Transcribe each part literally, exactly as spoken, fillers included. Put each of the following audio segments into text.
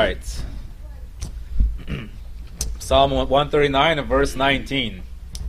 right. Psalm one thirty-nine and verse nineteen.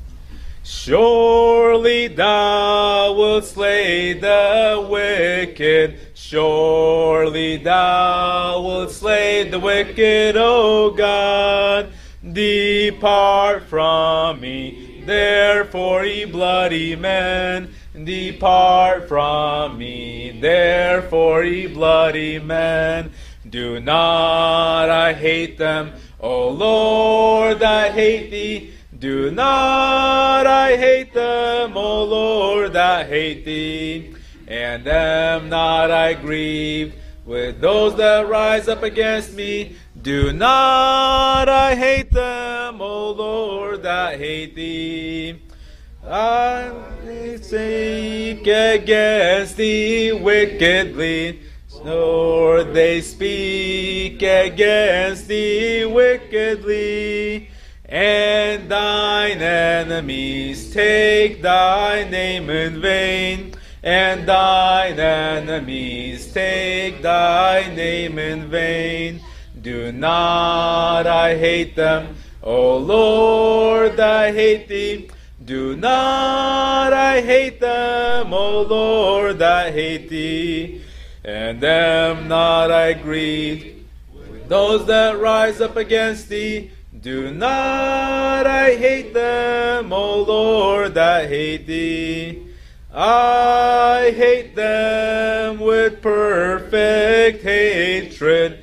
Surely thou wilt slay the wicked. Surely thou wilt slay the wicked, O God. Depart from me, therefore, ye bloody men. Depart from me, therefore, ye bloody men. Do not I hate them, O Lord, I hate thee. Do not I hate them, O Lord, I hate thee. And am not I grieved with those that rise up against me. Do not I hate them, O Lord, I hate thee. I speak against thee wickedly, nor they speak against thee wickedly. And thine enemies take thy name in vain. And thine enemies take thy name in vain. Do not I hate them, O Lord, I hate thee. Do not I hate them, O Lord, I hate thee. And am not I grieved with those that rise up against thee. Do not I hate them, O Lord, I hate thee. I hate them with perfect hatred.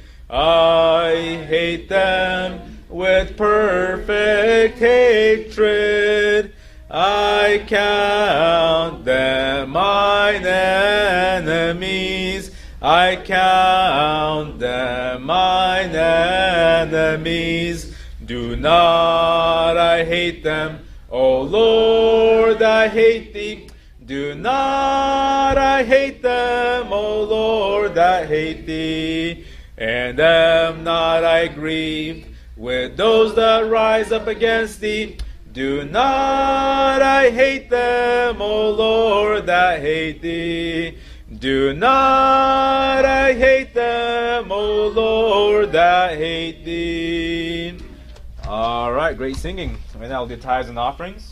I hate them with perfect hatred. I count them mine enemies. I count them mine enemies. Do not I hate them, O Lord, I hate thee. Do not I hate them, O Lord, I hate thee. And am not I grieved with those that rise up against thee. Do not I hate them, O Lord, I hate thee. Do not I hate them, O Lord, I hate thee. All right, great singing. Right now we'll do tithes and offerings.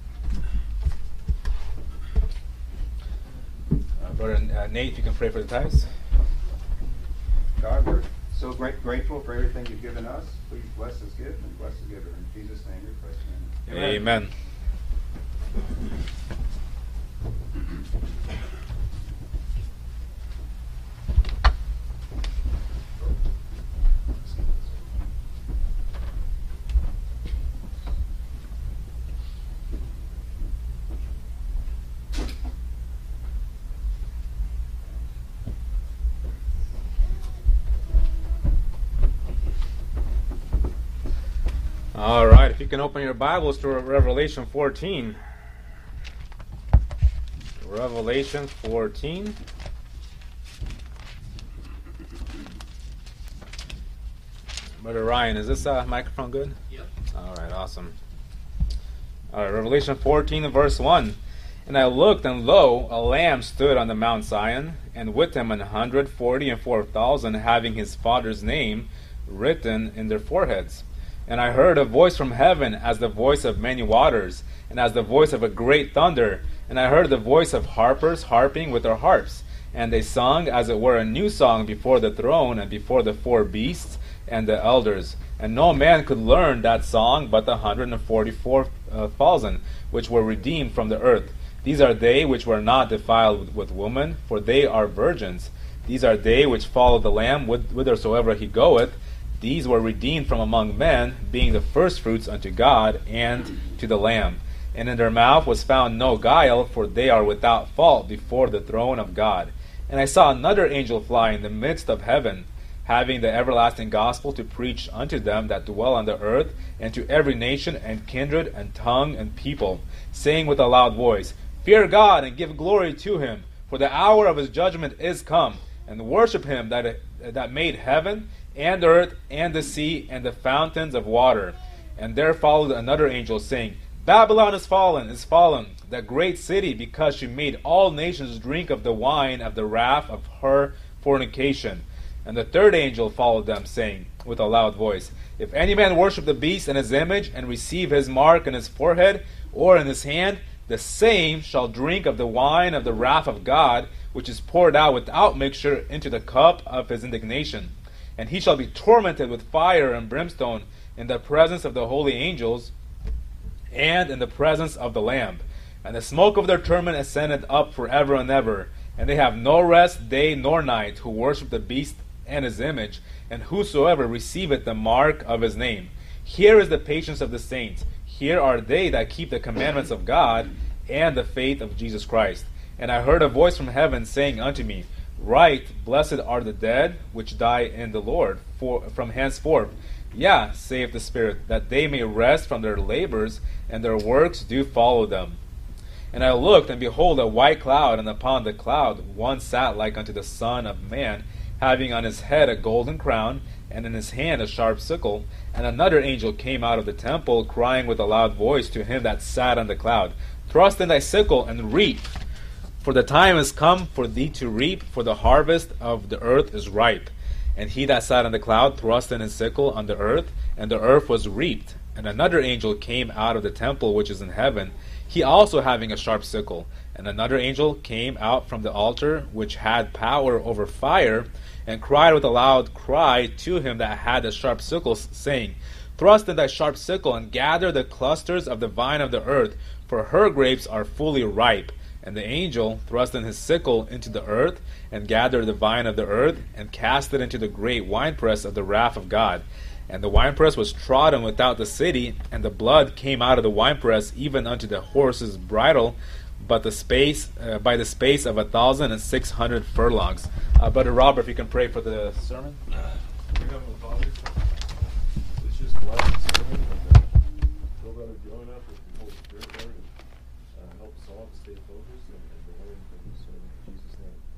Uh, Brother uh, Nate, if you can pray for the tithes. God, we're so great, grateful for everything you've given us. Please bless this gift and bless the giver. In Jesus' name we pray. Amen. Amen. All right, if you can open your Bibles to Revelation fourteen. Revelation fourteen. Brother Ryan, is this uh, microphone good? Yep. All right, awesome. All right, Revelation fourteen and verse one. And I looked, and lo, a lamb stood on the Mount Zion, and with him an hundred forty and four thousand, having his Father's name written in their foreheads. And I heard a voice from heaven as the voice of many waters, and as the voice of a great thunder. And I heard the voice of harpers harping with their harps. And they sung as it were a new song before the throne and before the four beasts and the elders. And no man could learn that song but the hundred and forty-four thousand, which were redeemed from the earth. These are they which were not defiled with, with woman, for they are virgins. These are they which follow the Lamb whithersoever he goeth. These were redeemed from among men, being the firstfruits unto God and to the Lamb. And in their mouth was found no guile, for they are without fault before the throne of God. And I saw another angel fly in the midst of heaven, having the everlasting gospel to preach unto them that dwell on the earth, and to every nation and kindred and tongue and people, saying with a loud voice, Fear God, and give glory to him, for the hour of his judgment is come, and worship him that, that made heaven, and earth, and the sea, and the fountains of water. And there followed another angel, saying, Babylon is fallen, is fallen, that great city, because she made all nations drink of the wine of the wrath of her fornication. And the third angel followed them, saying with a loud voice, If any man worship the beast and his image, and receive his mark in his forehead or in his hand, the same shall drink of the wine of the wrath of God, which is poured out without mixture into the cup of his indignation. And he shall be tormented with fire and brimstone in the presence of the holy angels and in the presence of the Lamb. And the smoke of their torment ascended up forever and ever. And they have no rest day nor night, who worship the beast and his image, and whosoever receiveth the mark of his name. Here is the patience of the saints. Here are they that keep the commandments of God and the faith of Jesus Christ. And I heard a voice from heaven saying unto me, Write, blessed are the dead which die in the Lord for, from henceforth. Yea, saith the Spirit, that they may rest from their labors, and their works do follow them. And I looked, and behold, a white cloud, and upon the cloud one sat like unto the Son of Man, having on his head a golden crown, and in his hand a sharp sickle. And another angel came out of the temple, crying with a loud voice to him that sat on the cloud, Thrust in thy sickle, and reap, for the time is come for thee to reap, for the harvest of the earth is ripe. And he that sat on the cloud thrust in his sickle on the earth, and the earth was reaped. And another angel came out of the temple which is in heaven, he also having a sharp sickle. And another angel came out from the altar which had power over fire, and cried with a loud cry to him that had the sharp sickle, saying, Thrust in thy sharp sickle, and gather the clusters of the vine of the earth, for her grapes are fully ripe. And the angel thrust in his sickle into the earth, and gathered the vine of the earth, and cast it into the great winepress of the wrath of God. And the winepress was trodden without the city, and the blood came out of the winepress even unto the horse's bridle, but the space uh, by the space of a thousand and six hundred furlongs. Uh, Brother Robert, if you can pray for the sermon. Dear Heavenly Father, let's just bless the sermon and uh, fill Brother Joan up with the Holy Spirit, Lord, and uh, help us all to stay focused and, and to learn from the sermon. In Jesus'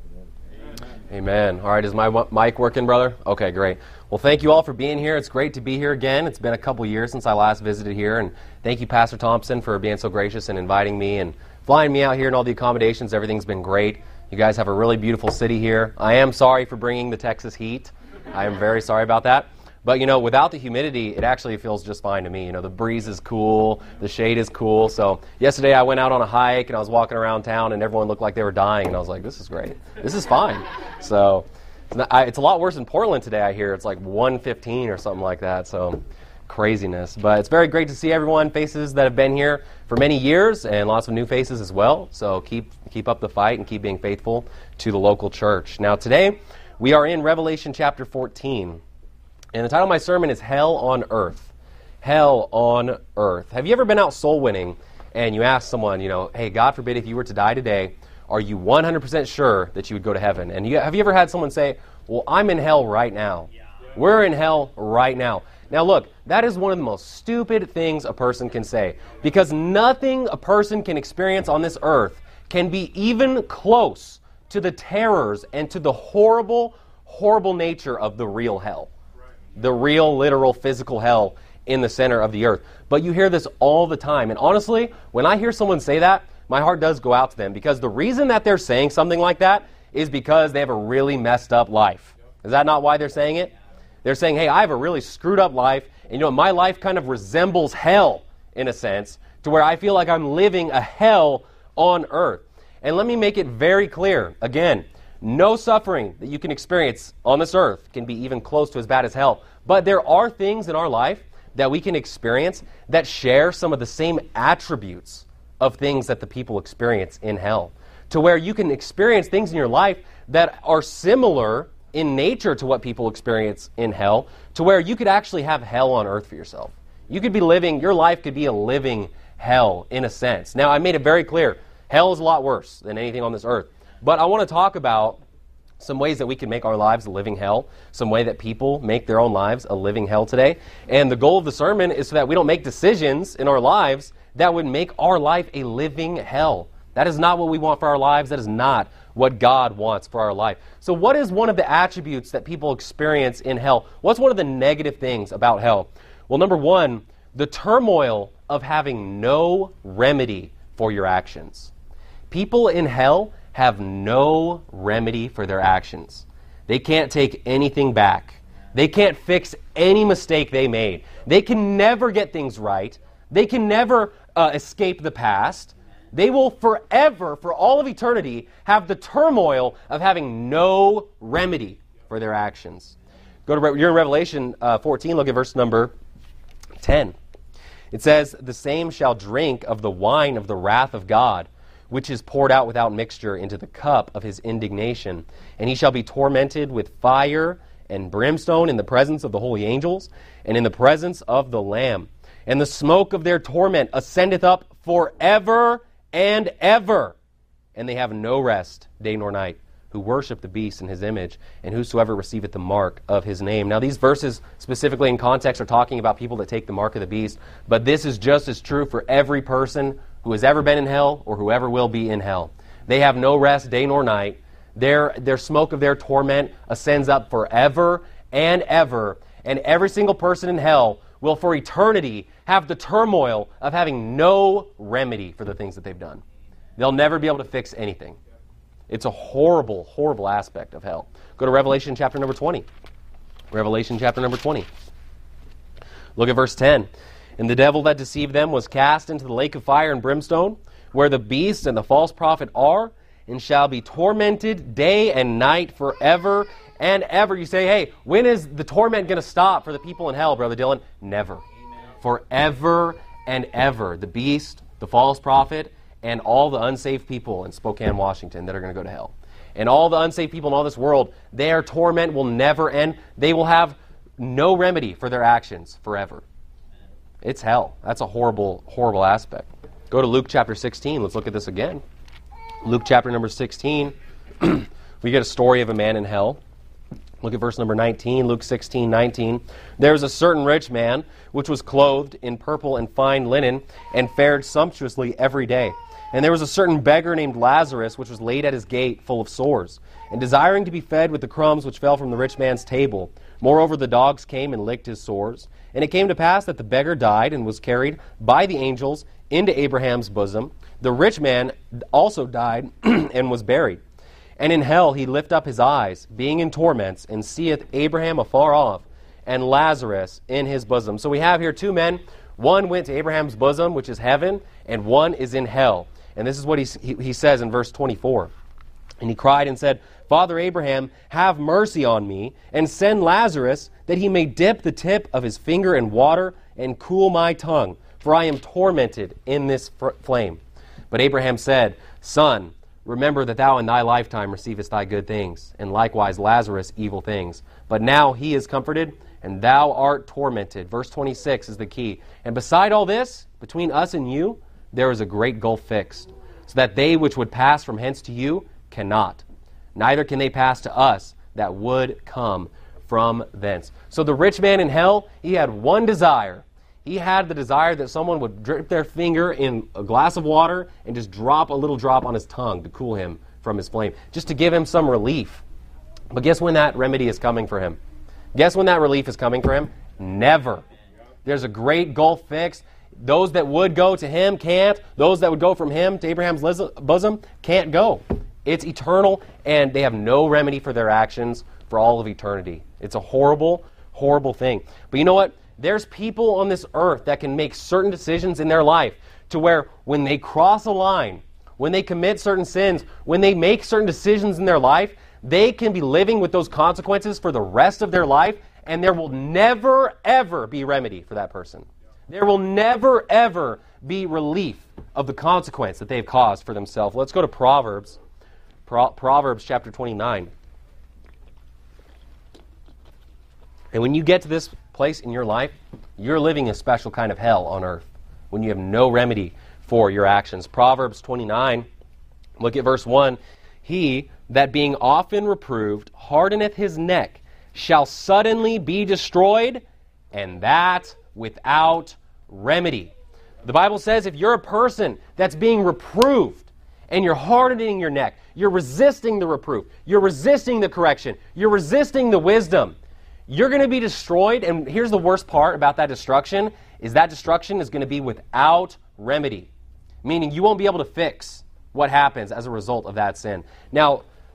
name, amen. Amen. All right, is my w- mic working, brother? Okay, great. Well, thank you all for being here. It's great to be here again. It's been a couple years since I last visited here, and thank you, Pastor Thompson, for being so gracious and inviting me and flying me out here and all the accommodations. Everything's been great. You guys have a really beautiful city here. I am sorry for bringing the Texas heat. I am very sorry about that. But, you know, without the humidity, it actually feels just fine to me. You know, the breeze is cool, the shade is cool. So yesterday I went out on a hike and I was walking around town and everyone looked like they were dying. And I was like, this is great. This is fine. So it's, not, I, it's a lot worse in Portland today, I hear. It's like one fifteen or something like that. So craziness. But it's very great to see everyone, faces that have been here for many years and lots of new faces as well. So keep keep up the fight and keep being faithful to the local church. Now today we are in Revelation chapter fourteen. And the title of my sermon is Hell on Earth. Hell on Earth. Have you ever been out soul winning and you ask someone, you know, hey, God forbid if you were to die today, are you one hundred percent sure that you would go to heaven? And you, have you ever had someone say, well, I'm in hell right now. Yeah. We're in hell right now. Now look, that is one of the most stupid things a person can say, because nothing a person can experience on this earth can be even close to the terrors and to the horrible, horrible nature of the real hell. The real, literal, physical hell in the center of the earth. But you hear this all the time. And honestly, when I hear someone say that, my heart does go out to them, because the reason that they're saying something like that is because they have a really messed up life. Is that not why they're saying it? They're saying, hey, I have a really screwed up life, and you know, my life kind of resembles hell in a sense, to where I feel like I'm living a hell on earth. And let me make it very clear, again, no suffering that you can experience on this earth can be even close to as bad as hell. But there are things in our life that we can experience that share some of the same attributes of things that the people experience in hell. To where you can experience things in your life that are similar in nature to what people experience in hell, to where you could actually have hell on earth for yourself. You could be living, your life could be a living hell in a sense. Now, I made it very clear, hell is a lot worse than anything on this earth. But I want to talk about some ways that we can make our lives a living hell, some way that people make their own lives a living hell today. And the goal of the sermon is so that we don't make decisions in our lives that would make our life a living hell. That is not what we want for our lives. That is not what God wants for our life. So what is one of the attributes that people experience in hell? What's one of the negative things about hell? Well, number one, the turmoil of having no remedy for your actions. People in hell have no remedy for their actions. They can't take anything back. They can't fix any mistake they made. They can never get things right. They can never uh, escape the past. They will forever, for all of eternity, have the turmoil of having no remedy for their actions. Go to you're in Revelation uh, fourteen. Look at verse number ten. It says, "The same shall drink of the wine of the wrath of God, which is poured out without mixture into the cup of his indignation. And he shall be tormented with fire and brimstone in the presence of the holy angels and in the presence of the Lamb. And the smoke of their torment ascendeth up forever and ever. And they have no rest, day nor night, who worship the beast in his image, and whosoever receiveth the mark of his name." Now, these verses, specifically in context, are talking about people that take the mark of the beast, but this is just as true for every person who has ever been in hell or whoever will be in hell. They have no rest, day nor night. Their, their smoke of their torment ascends up forever and ever, and every single person in hell will for eternity have the turmoil of having no remedy for the things that they've done. They'll never be able to fix anything. It's a horrible, horrible aspect of hell. Go to Revelation chapter number twenty. Revelation chapter number twenty. Look at verse ten. "And the devil that deceived them was cast into the lake of fire and brimstone, where the beast and the false prophet are, and shall be tormented day and night forever and ever." You say, hey, when is the torment going to stop for the people in hell, Brother Dylan? Never. Forever and ever. The beast, the false prophet, and all the unsaved people in Spokane, Washington that are going to go to hell. And all the unsaved people in all this world, their torment will never end. They will have no remedy for their actions forever. It's hell. That's a horrible, horrible aspect. Go to Luke chapter sixteen. Let's look at this again. Luke chapter number sixteen. We get a story of a man in hell. Look at verse number nineteen, Luke sixteen, nineteen. "There was a certain rich man, which was clothed in purple and fine linen, and fared sumptuously every day. And there was a certain beggar named Lazarus, which was laid at his gate, full of sores, and desiring to be fed with the crumbs which fell from the rich man's table. Moreover, the dogs came and licked his sores. And it came to pass that the beggar died and was carried by the angels into Abraham's bosom. The rich man also died and was buried. And in hell he lift up his eyes, being in torments, and seeth Abraham afar off, and Lazarus in his bosom." So we have here two men. One went to Abraham's bosom, which is heaven, and one is in hell. And this is what he, he, he says in verse twenty-four. "And he cried and said, Father Abraham, have mercy on me, and send Lazarus, that he may dip the tip of his finger in water, and cool my tongue, for I am tormented in this fr- flame. But Abraham said, Son, remember that thou in thy lifetime receivest thy good things, and likewise Lazarus evil things. But now he is comforted, and thou art tormented." Verse twenty-six is the key. "And beside all this, between us and you, there is a great gulf fixed, so that they which would pass from hence to you cannot. Neither can they pass to us that would come from thence." So the rich man in hell, he had one desire. He had the desire that someone would drip their finger in a glass of water and just drop a little drop on his tongue to cool him from his flame, just to give him some relief. But guess when that remedy is coming for him? Guess when that relief is coming for him? Never. There's a great gulf fixed. Those that would go to him can't. Those that would go from him to Abraham's bosom can't go. It's eternal, and they have no remedy for their actions for all of eternity. It's a horrible, horrible thing. But you know what? There's people on this earth that can make certain decisions in their life to where when they cross a line, when they commit certain sins, when they make certain decisions in their life, they can be living with those consequences for the rest of their life, and there will never, ever be remedy for that person. There will never, ever be relief of the consequence that they've caused for themselves. Let's go to Proverbs. Pro- Proverbs chapter twenty-nine. And when you get to this place in your life, you're living a special kind of hell on earth when you have no remedy for your actions. Proverbs twenty-nine, look at verse one. "He that being often reproved hardeneth his neck shall suddenly be destroyed, and that without remedy." The Bible says if you're a person that's being reproved and you're hardening your neck, you're resisting the reproof, you're resisting the correction, you're resisting the wisdom, you're going to be destroyed. And here's the worst part about that destruction, is that destruction is going to be without remedy, meaning you won't be able to fix what happens as a result of that sin. Now,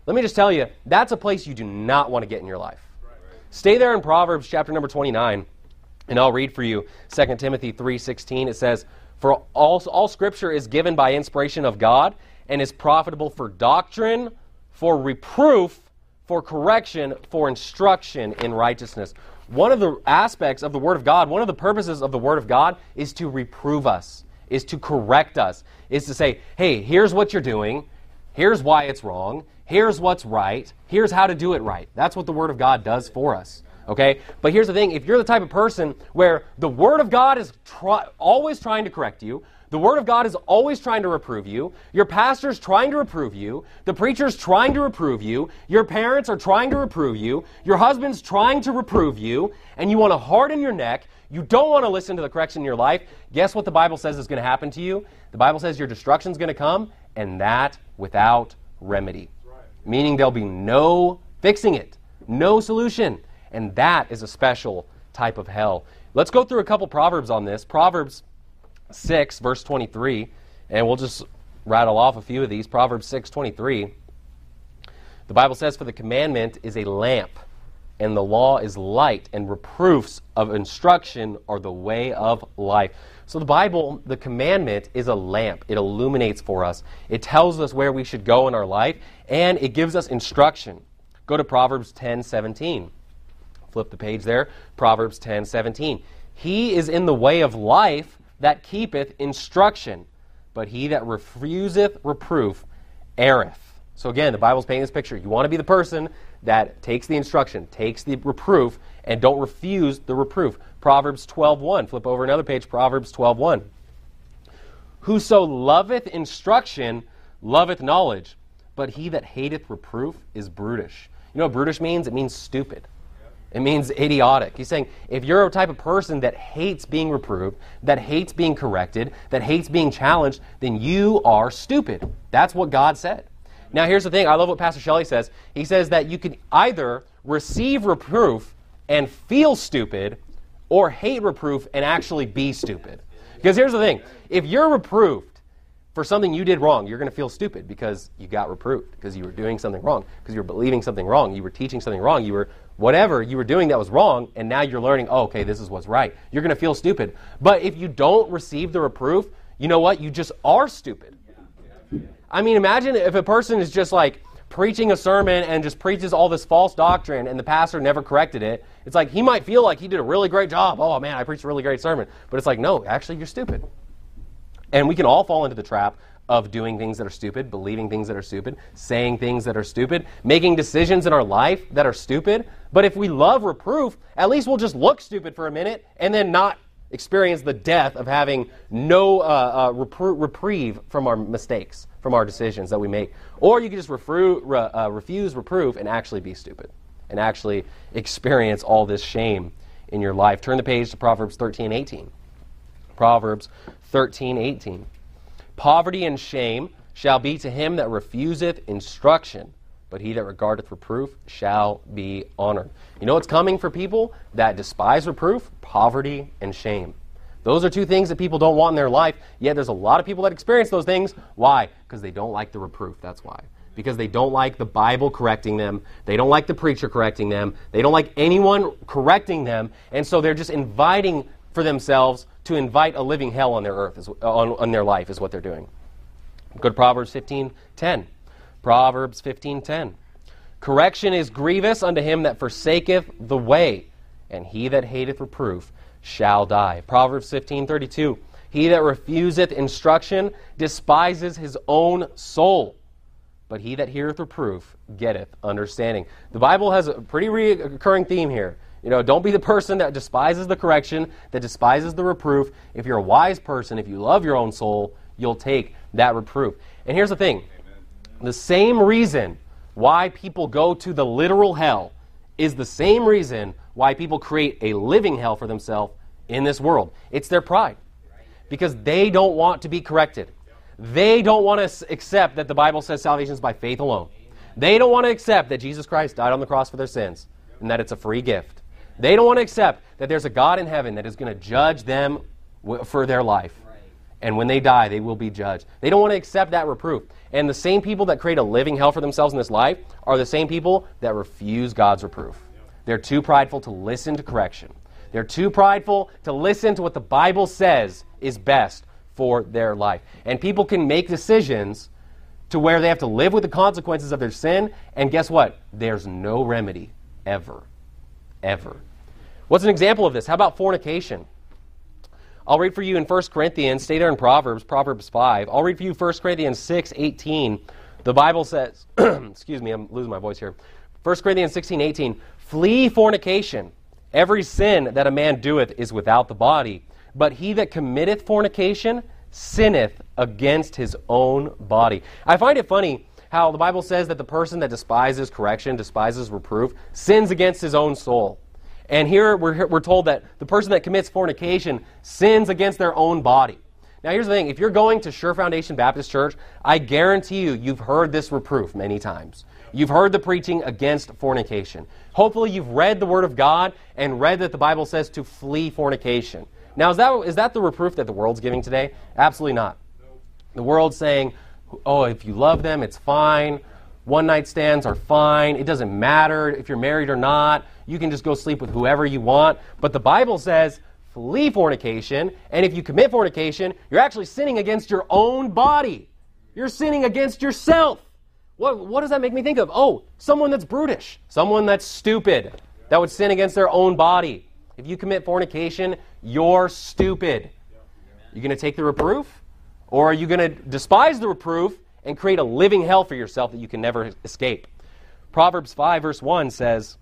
let me just tell you, that's a place you do not want to get in your life. Stay there in Proverbs chapter number twenty-nine, and I'll read for you Second Timothy three sixteen. It says, For all, all Scripture is given by inspiration of God and is profitable for doctrine, for reproof, for correction, for instruction in righteousness. One of the aspects of the Word of God, one of the purposes of the Word of God is to reprove us, is to correct us, is to say, hey, here's what you're doing, here's why it's wrong, here's what's right, here's how to do it right. That's what the Word of God does for us. Okay? But here's the thing, if you're the type of person where the Word of God is try- always trying to correct you, the Word of God is always trying to reprove you, your pastor's trying to reprove you, the preacher's trying to reprove you, your parents are trying to reprove you, your husband's trying to reprove you, and you want to harden your neck, you don't want to listen to the correction in your life, guess what the Bible says is going to happen to you? The Bible says your destruction's going to come, and that without remedy. Right. Meaning there'll be no fixing it, no solution. And that is a special type of hell. Let's go through a couple Proverbs on this. Proverbs six, verse twenty-three, and we'll just rattle off a few of these. Proverbs six twenty-three. The Bible says, For the commandment is a lamp, and the law is light, and reproofs of instruction are the way of life. So the Bible, the commandment, is a lamp. It illuminates for us. It tells us where we should go in our life, and it gives us instruction. Go to Proverbs ten seventeen. Flip the page there. Proverbs ten seventeen. He is in the way of life that keepeth instruction, but he that refuseth reproof erreth. So again, the Bible's painting this picture. You want to be the person that takes the instruction, takes the reproof, and don't refuse the reproof. Proverbs twelve one. Flip over another page. Proverbs twelve one. Whoso loveth instruction loveth knowledge, but he that hateth reproof is brutish. You know what brutish means? It means stupid. It means idiotic. He's saying, if you're a type of person that hates being reproved, that hates being corrected, that hates being challenged, then you are stupid. That's what God said. Now, here's the thing. I love what Pastor Shelley says. He says that you can either receive reproof and feel stupid, or hate reproof and actually be stupid. Because here's the thing. If you're reproved for something you did wrong, you're going to feel stupid because you got reproved, because you were doing something wrong, because you were believing something wrong, you were teaching something wrong, you were whatever you were doing that was wrong, and now you're learning, oh, okay, this is what's right. You're going to feel stupid. But if you don't receive the reproof, you know what? You just are stupid. I mean, imagine if a person is just like preaching a sermon and just preaches all this false doctrine and the pastor never corrected it. It's like he might feel like he did a really great job. Oh, man, I preached a really great sermon. But it's like, no, actually, you're stupid. And we can all fall into the trap of doing things that are stupid, believing things that are stupid, saying things that are stupid, making decisions in our life that are stupid. But if we love reproof, at least we'll just look stupid for a minute and then not experience the death of having no uh, uh, repro- reprieve from our mistakes, from our decisions that we make. Or you can just refru- re- uh, refuse reproof and actually be stupid and actually experience all this shame in your life. Turn the page to Proverbs thirteen eighteen. Proverbs thirteen eighteen. Poverty and shame shall be to him that refuseth instruction, but he that regardeth reproof shall be honored. You know what's coming for people that despise reproof? Poverty and shame. Those are two things that people don't want in their life, yet there's a lot of people that experience those things. Why? Because they don't like the reproof, that's why. Because they don't like the Bible correcting them, they don't like the preacher correcting them, they don't like anyone correcting them, and so they're just inviting for themselves to invite a living hell on their earth, is, on, on their life, is what they're doing. Go to Proverbs fifteen ten. Proverbs fifteen ten. Correction is grievous unto him that forsaketh the way, and he that hateth reproof shall die. Proverbs fifteen thirty-two. He that refuseth instruction despiseth his own soul, but he that heareth reproof getteth understanding. The Bible has a pretty recurring theme here. You know, don't be the person that despises the correction, that despises the reproof. If you're a wise person, if you love your own soul, you'll take that reproof. And here's the thing. Amen. The same reason why people go to the literal hell is the same reason why people create a living hell for themselves in this world. It's their pride. Because they don't want to be corrected. They don't want to accept that the Bible says salvation is by faith alone. They don't want to accept that Jesus Christ died on the cross for their sins and that it's a free gift. They don't want to accept that there's a God in heaven that is going to judge them w- for their life. And when they die, they will be judged. They don't want to accept that reproof. And the same people that create a living hell for themselves in this life are the same people that refuse God's reproof. They're too prideful to listen to correction. They're too prideful to listen to what the Bible says is best for their life. And people can make decisions to where they have to live with the consequences of their sin, and guess what? There's no remedy, ever. Ever. What's an example of this? How about fornication? I'll read for you in First Corinthians, stay there in Proverbs, Proverbs five. I'll read for you First Corinthians six eighteen. The Bible says, excuse me, I'm losing my voice here. First Corinthians sixteen eighteen, flee fornication. Every sin that a man doeth is without the body, but he that committeth fornication sinneth against his own body. I find it funny how the Bible says that the person that despises correction, despises reproof, sins against his own soul. And here we're, we're told that the person that commits fornication sins against their own body. Now here's the thing, if you're going to Sure Foundation Baptist Church, I guarantee you, you've heard this reproof many times. You've heard the preaching against fornication. Hopefully you've read the Word of God and read that the Bible says to flee fornication. Now is that, is that the reproof that the world's giving today? Absolutely not. The world's saying, oh, if you love them, it's fine. One-night stands are fine. It doesn't matter if you're married or not. You can just go sleep with whoever you want. But the Bible says, flee fornication. And if you commit fornication, you're actually sinning against your own body. You're sinning against yourself. What, what does that make me think of? Oh, someone that's brutish. Someone that's stupid. That would sin against their own body. If you commit fornication, you're stupid. You going to take the reproof? Or are you going to despise the reproof and create a living hell for yourself that you can never escape? Proverbs five verse one says,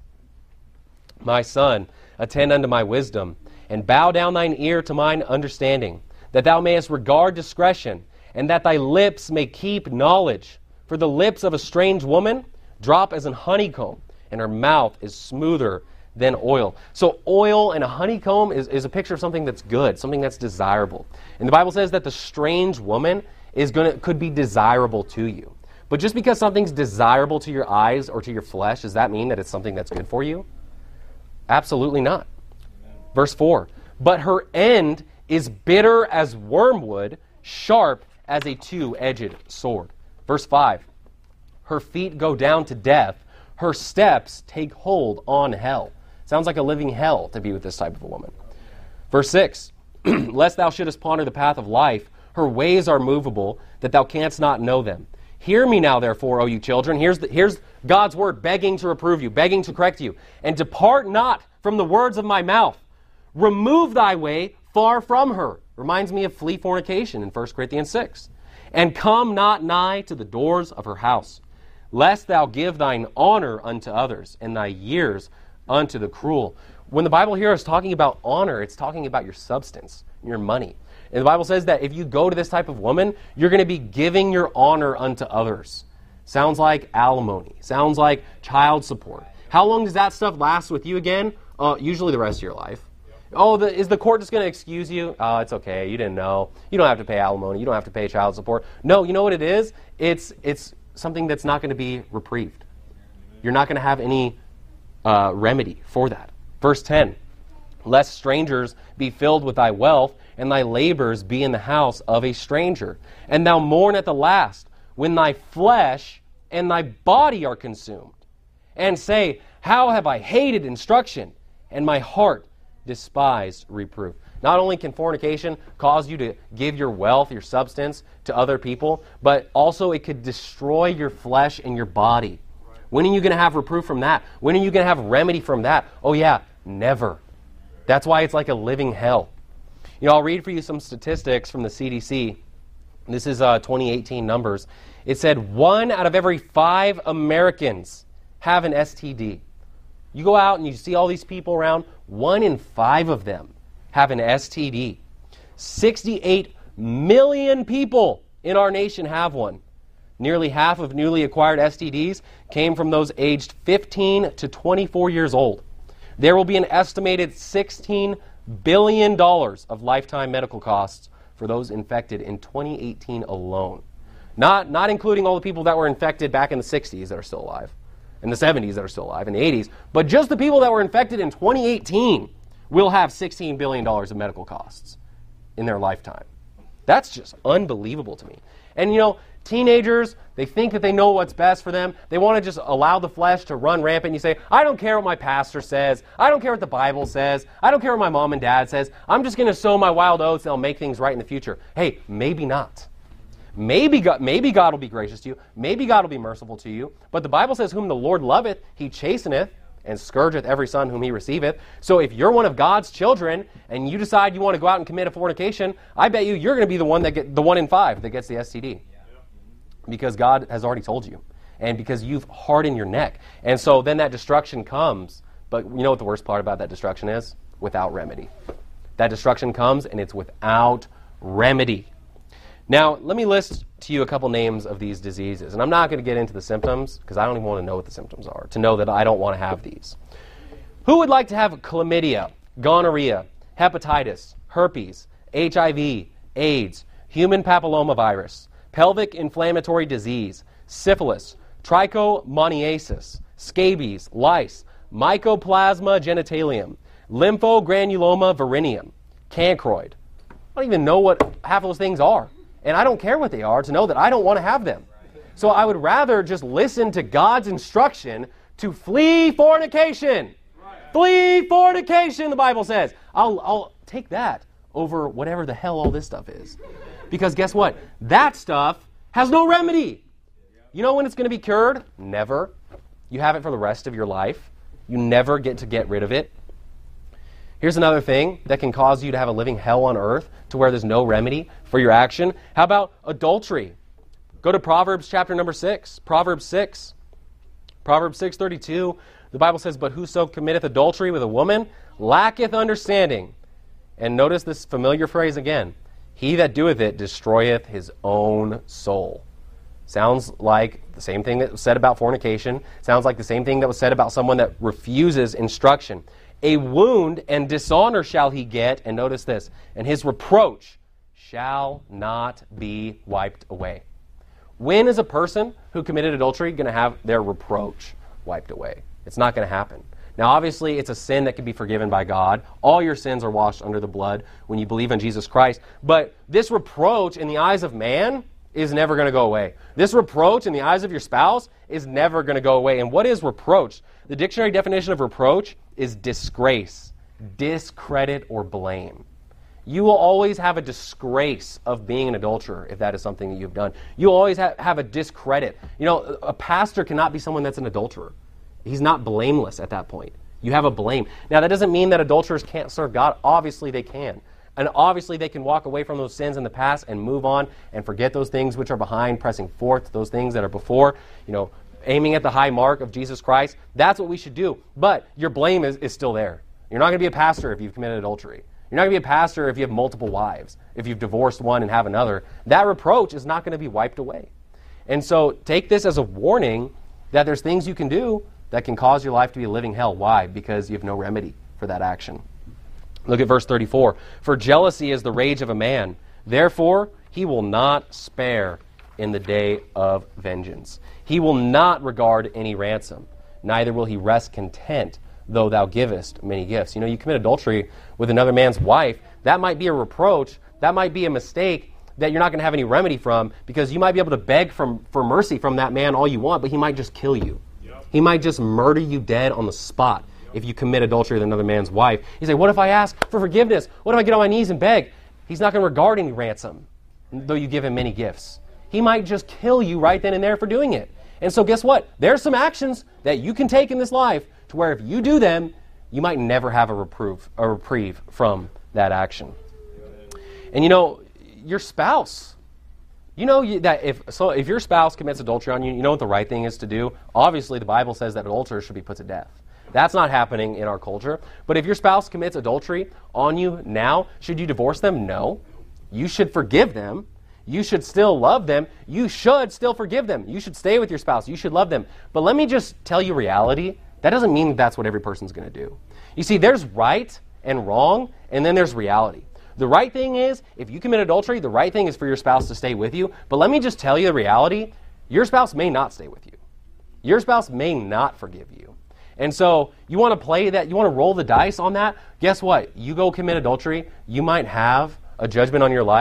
my son, attend unto my wisdom, and bow down thine ear to mine understanding, that thou mayest regard discretion, and that thy lips may keep knowledge. For the lips of a strange woman drop as an honeycomb, and her mouth is smoother than oil. So oil and a honeycomb is, is a picture of something that's good, something that's desirable. And the Bible says that the strange woman is gonna could be desirable to you. But just because something's desirable to your eyes or to your flesh, does that mean that it's something that's good for you? Absolutely not. Amen. Verse four, but her end is bitter as wormwood, sharp as a two-edged sword. Verse five, her feet go down to death, her steps take hold on hell. Sounds like a living hell to be with this type of a woman. Verse six, lest thou shouldest ponder the path of life, her ways are movable, that thou canst not know them. Hear me now, therefore, O you children. Here's, the, here's God's word begging to reprove you, begging to correct you. And depart not from the words of my mouth. Remove thy way far from her. Reminds me of flee fornication in First Corinthians six. And come not nigh to the doors of her house, lest thou give thine honor unto others, and thy years unto the cruel. When the Bible here is talking about honor, it's talking about your substance, your money. And the Bible says that if you go to this type of woman, you're going to be giving your honor unto others. Sounds like alimony. Sounds like child support. How long does that stuff last with you again? Uh, usually the rest of your life. Oh, the, is the court just going to excuse you? Oh, it's okay. You didn't know. You don't have to pay alimony. You don't have to pay child support. No, you know what it is? It's it's something that's not going to be reprieved. You're not going to have any uh, remedy for that. Verse ten, lest strangers be filled with thy wealth, and thy labors be in the house of a stranger. And thou mourn at the last, when thy flesh and thy body are consumed. And say, how have I hated instruction, and my heart despised reproof. Not only can fornication cause you to give your wealth, your substance, to other people, but also it could destroy your flesh and your body. Right. When are you going to have reproof from that? When are you going to have remedy from that? Oh yeah, never. That's why it's like a living hell. You know, I'll read for you some statistics from the C D C. This is uh, twenty eighteen numbers. It said one out of every five Americans have an S T D. You go out and you see all these people around, one in five of them have an S T D. sixty-eight million people in our nation have one. Nearly half of newly acquired S T Ds came from those aged fifteen to twenty-four years old. There will be an estimated sixteen billion dollars of lifetime medical costs for those infected in twenty eighteen alone. Not, not including all the people that were infected back in the sixties that are still alive, in the seventies that are still alive, in the eighties, but just the people that were infected in twenty eighteen will have sixteen billion dollars of medical costs in their lifetime. That's just unbelievable to me. And you know, teenagers, they think that they know what's best for them. They want to just allow the flesh to run rampant. You say, I don't care what my pastor says. I don't care what the Bible says. I don't care what my mom and dad says. I'm just going to sow my wild oats and I'll make things right in the future. Hey, maybe not. Maybe God, maybe God will be gracious to you. Maybe God will be merciful to you. But the Bible says, whom the Lord loveth, he chasteneth, and scourgeth every son whom he receiveth. So if you're one of God's children and you decide you want to go out and commit a fornication, I bet you you're going to be the one that get the one in five that gets the S T D. Because God has already told you. And because you've hardened your neck. And so then that destruction comes. But you know what the worst part about that destruction is? Without remedy. That destruction comes and it's without remedy. Now, let me list to you a couple names of these diseases. And I'm not going to get into the symptoms because I don't even want to know what the symptoms are to know that I don't want to have these. Who would like to have chlamydia, gonorrhea, hepatitis, herpes, H I V, AIDS, human papillomavirus, pelvic inflammatory disease, syphilis, trichomoniasis, scabies, lice, mycoplasma genitalium, lymphogranuloma virineum, cancroid? I don't even know what half of those things are. And I don't care what they are to know that I don't want to have them. So I would rather just listen to God's instruction to flee fornication. Flee fornication, the Bible says. I'll, I'll take that over whatever the hell all this stuff is. Because guess what? That stuff has no remedy. You know when it's going to be cured? Never. You have it for the rest of your life. You never get to get rid of it. Here's another thing that can cause you to have a living hell on earth to where there's no remedy for your action. How about adultery? Go to Proverbs chapter number six. Proverbs six. Proverbs six thirty-two. The Bible says, but whoso committeth adultery with a woman lacketh understanding. And notice this familiar phrase again. He that doeth it destroyeth his own soul. Sounds like the same thing that was said about fornication. Sounds like the same thing that was said about someone that refuses instruction. A wound and dishonor shall he get, and notice this, and his reproach shall not be wiped away. When is a person who committed adultery going to have their reproach wiped away? It's not going to happen. Now, obviously, it's a sin that can be forgiven by God. All your sins are washed under the blood when you believe in Jesus Christ. But this reproach in the eyes of man is never going to go away. This reproach in the eyes of your spouse is never going to go away. And what is reproach? The dictionary definition of reproach is disgrace, discredit, or blame. You will always have a disgrace of being an adulterer if that is something that you've done. You'll always ha- have a discredit. You know, a pastor cannot be someone that's an adulterer. He's not blameless at that point. You have a blame. Now, that doesn't mean that adulterers can't serve God. Obviously, they can. And obviously, they can walk away from those sins in the past and move on and forget those things which are behind, pressing forth those things that are before, you know, aiming at the high mark of Jesus Christ. That's what we should do. But your blame is, is still there. You're not going to be a pastor if you've committed adultery. You're not going to be a pastor if you have multiple wives, if you've divorced one and have another. That reproach is not going to be wiped away. And so take this as a warning that there's things you can do that can cause your life to be a living hell. Why? Because you have no remedy for that action. Look at verse thirty-four. For jealousy is the rage of a man. Therefore, he will not spare in the day of vengeance. He will not regard any ransom. Neither will he rest content, though thou givest many gifts. You know, you commit adultery with another man's wife. That might be a reproach. That might be a mistake that you're not going to have any remedy from, because you might be able to beg from, for mercy from that man all you want, but he might just kill you. Yep. He might just murder you dead on the spot. If you commit adultery with another man's wife. You say, what if I ask for forgiveness? What if I get on my knees and beg? He's not going to regard any ransom, though you give him many gifts. He might just kill you right then and there for doing it. And so guess what? There's some actions that you can take in this life to where if you do them, you might never have a reprieve, a reprieve from that action. And you know, your spouse, you know that if so, if your spouse commits adultery on you, you know what the right thing is to do? Obviously, the Bible says that adulterers should be put to death. That's not happening in our culture. But if your spouse commits adultery on you now, should you divorce them? No. You should forgive them. You should still love them. You should still forgive them. You should stay with your spouse. You should love them. But let me just tell you reality. That doesn't mean that's what every person's going to do. You see, there's right and wrong, and then there's reality. The right thing is, if you commit adultery, the right thing is for your spouse to stay with you. But let me just tell you the reality. Your spouse may not stay with you. Your spouse may not forgive you. And so you want to play that, you want to roll the dice on that, guess what? You go commit adultery, you might have a judgment on your life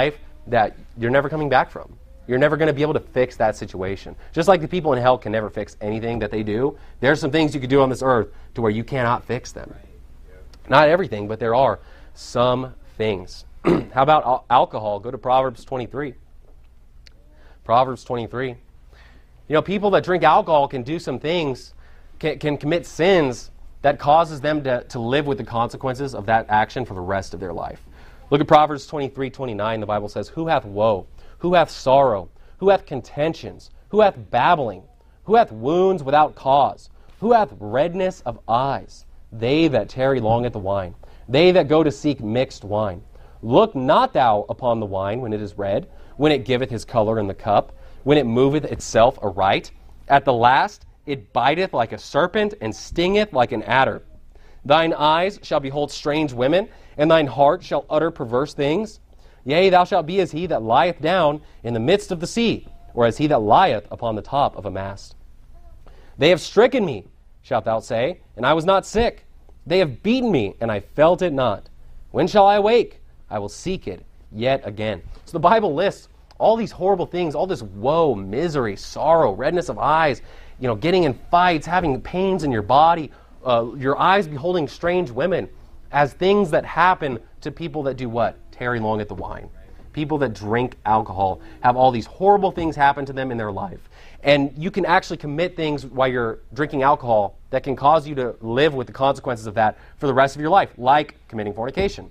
that you're never coming back from. You're never going to be able to fix that situation. Just like the people in hell can never fix anything that they do, there's some things you could do on this earth to where you cannot fix them. Not everything, but there are some things. How about al- alcohol? Go to Proverbs twenty-three. Proverbs twenty-three. You know, people that drink alcohol can do some things, can, can commit sins that causes them to, to live with the consequences of that action for the rest of their life. Look at Proverbs twenty-three twenty-nine. The Bible says, "Who hath woe? Who hath sorrow? Who hath contentions? Who hath babbling? Who hath wounds without cause? Who hath redness of eyes? They that tarry long at the wine, they that go to seek mixed wine. Look not thou upon the wine when it is red, when it giveth his color in the cup, when it moveth itself aright. At the last it biteth like a serpent, and stingeth like an adder. Thine eyes shall behold strange women, and thine heart shall utter perverse things. Yea, thou shalt be as he that lieth down in the midst of the sea, or as he that lieth upon the top of a mast. They have stricken me, shalt thou say, and I was not sick. They have beaten me, and I felt it not. When shall I awake? I will seek it yet again." So the Bible lists all these horrible things, all this woe, misery, sorrow, redness of eyes, you know, getting in fights, having pains in your body, uh, your eyes beholding strange women, as things that happen to people that do what? Tarry long at the wine. People that drink alcohol have all these horrible things happen to them in their life. And you can actually commit things while you're drinking alcohol that can cause you to live with the consequences of that for the rest of your life, like committing fornication,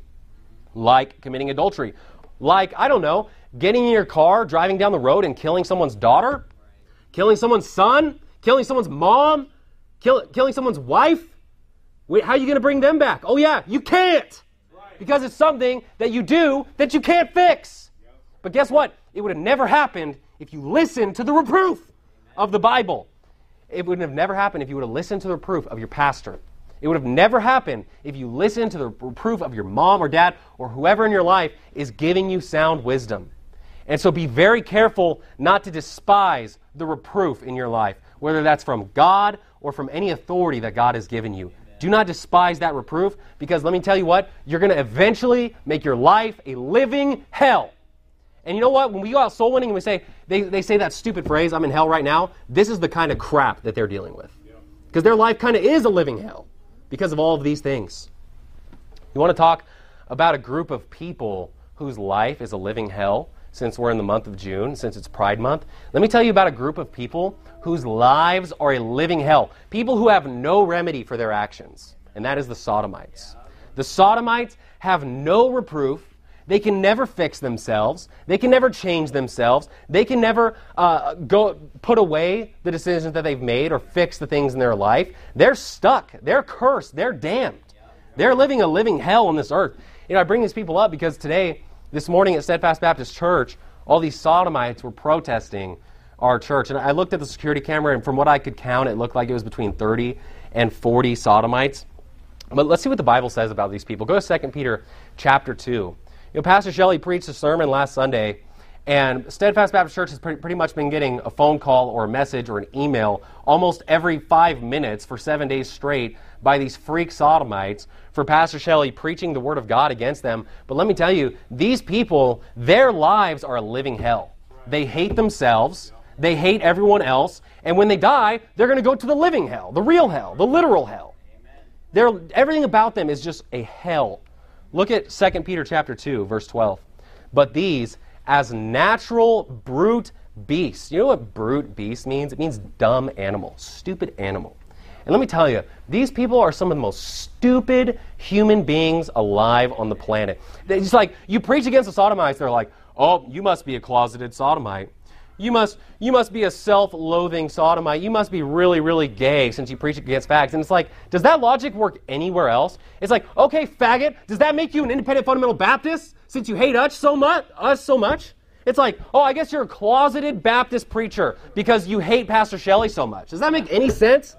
like committing adultery, like, I don't know, getting in your car, driving down the road and killing someone's daughter, killing someone's son, killing someone's mom, kill, killing someone's wife. Wait, how are you going to bring them back? Oh yeah, you can't. Because it's something that you do that you can't fix. But guess what? It would have never happened if you listened to the reproof of the Bible. It would have never happened if you would have listened to the reproof of your pastor. It would have never happened if you listened to the reproof of your mom or dad or whoever in your life is giving you sound wisdom. And so be very careful not to despise the reproof in your life, whether that's from God or from any authority that God has given you. Do not despise that reproof, because let me tell you what, you're going to eventually make your life a living hell. And you know what? When we go out soul winning and we say, they, they say that stupid phrase, "I'm in hell right now," this is the kind of crap that they're dealing with. Because their life kind of is a living hell because of all of these things. You want to talk about a group of people whose life is a living hell, since we're in the month of June, since it's Pride Month? Let me tell you about a group of people whose lives are a living hell. People who have no remedy for their actions. And that is the Sodomites. The Sodomites have no reproof. They can never fix themselves. They can never change themselves. They can never uh, go put away the decisions that they've made or fix the things in their life. They're stuck. They're cursed. They're damned. They're living a living hell on this earth. You know, I bring these people up because today, this morning at Steadfast Baptist Church, all these Sodomites were protesting our church. And I looked at the security camera, and from what I could count, it looked like it was between thirty and forty Sodomites. But let's see what the Bible says about these people. Go to Second Peter chapter two. You know, Pastor Shelley preached a sermon last Sunday, and Steadfast Baptist Church has pre- pretty much been getting a phone call or a message or an email almost every five minutes for seven days straight by these freak Sodomites for Pastor Shelley preaching the Word of God against them. But let me tell you, these people, their lives are a living hell. They hate themselves. They hate everyone else. And when they die, they're going to go to the living hell, the real hell, the literal hell. They're, everything about them is just a hell. Look at Second Peter chapter two, verse twelve. "But these, as natural brute beasts." You know what brute beast means? It means dumb animal, stupid animal. And let me tell you, these people are some of the most stupid human beings alive on the planet. It's like, you preach against the Sodomites, they're like, "Oh, you must be a closeted Sodomite. You must you must be a self-loathing Sodomite. You must be really, really gay since you preach against fags." And it's like, does that logic work anywhere else? It's like, okay, faggot, does that make you an independent fundamental Baptist since you hate us so much? Us so much? It's like, oh, I guess you're a closeted Baptist preacher because you hate Pastor Shelley so much. Does that make any sense?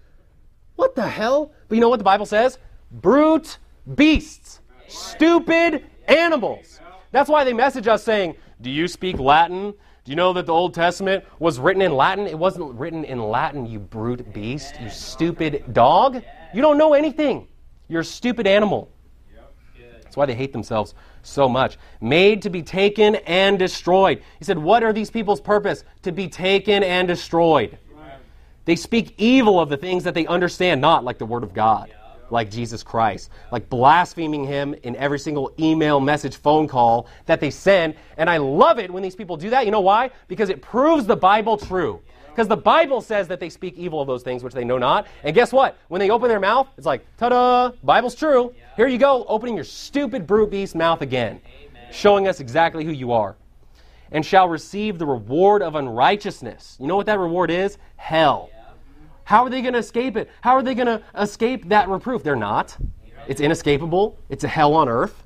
What the hell? But you know what the Bible says? Brute beasts. Stupid animals. That's why they message us saying, "Do you speak Latin? Do you know that the Old Testament was written in Latin?" It wasn't written in Latin, you brute beast, you stupid dog. You don't know anything. You're a stupid animal. That's why they hate themselves so much. Made to be taken and destroyed. He said, what are these people's purpose? To be taken and destroyed. Right. They speak evil of the things that they understand not, like the Word of God, yeah. like Jesus Christ, like blaspheming Him in every single email, message, phone call that they send. And I love it when these people do that. You know why? Because it proves the Bible true. Because the Bible says that they speak evil of those things which they know not. And guess what? When they open their mouth, it's like, ta-da, Bible's true. Yeah. Here you go, opening your stupid brute beast mouth again. Amen. Showing us exactly who you are. And shall receive the reward of unrighteousness. You know what that reward is? Hell. Yeah. How are they going to escape it? How are they going to escape that reproof? They're not. It's inescapable. It's a hell on earth.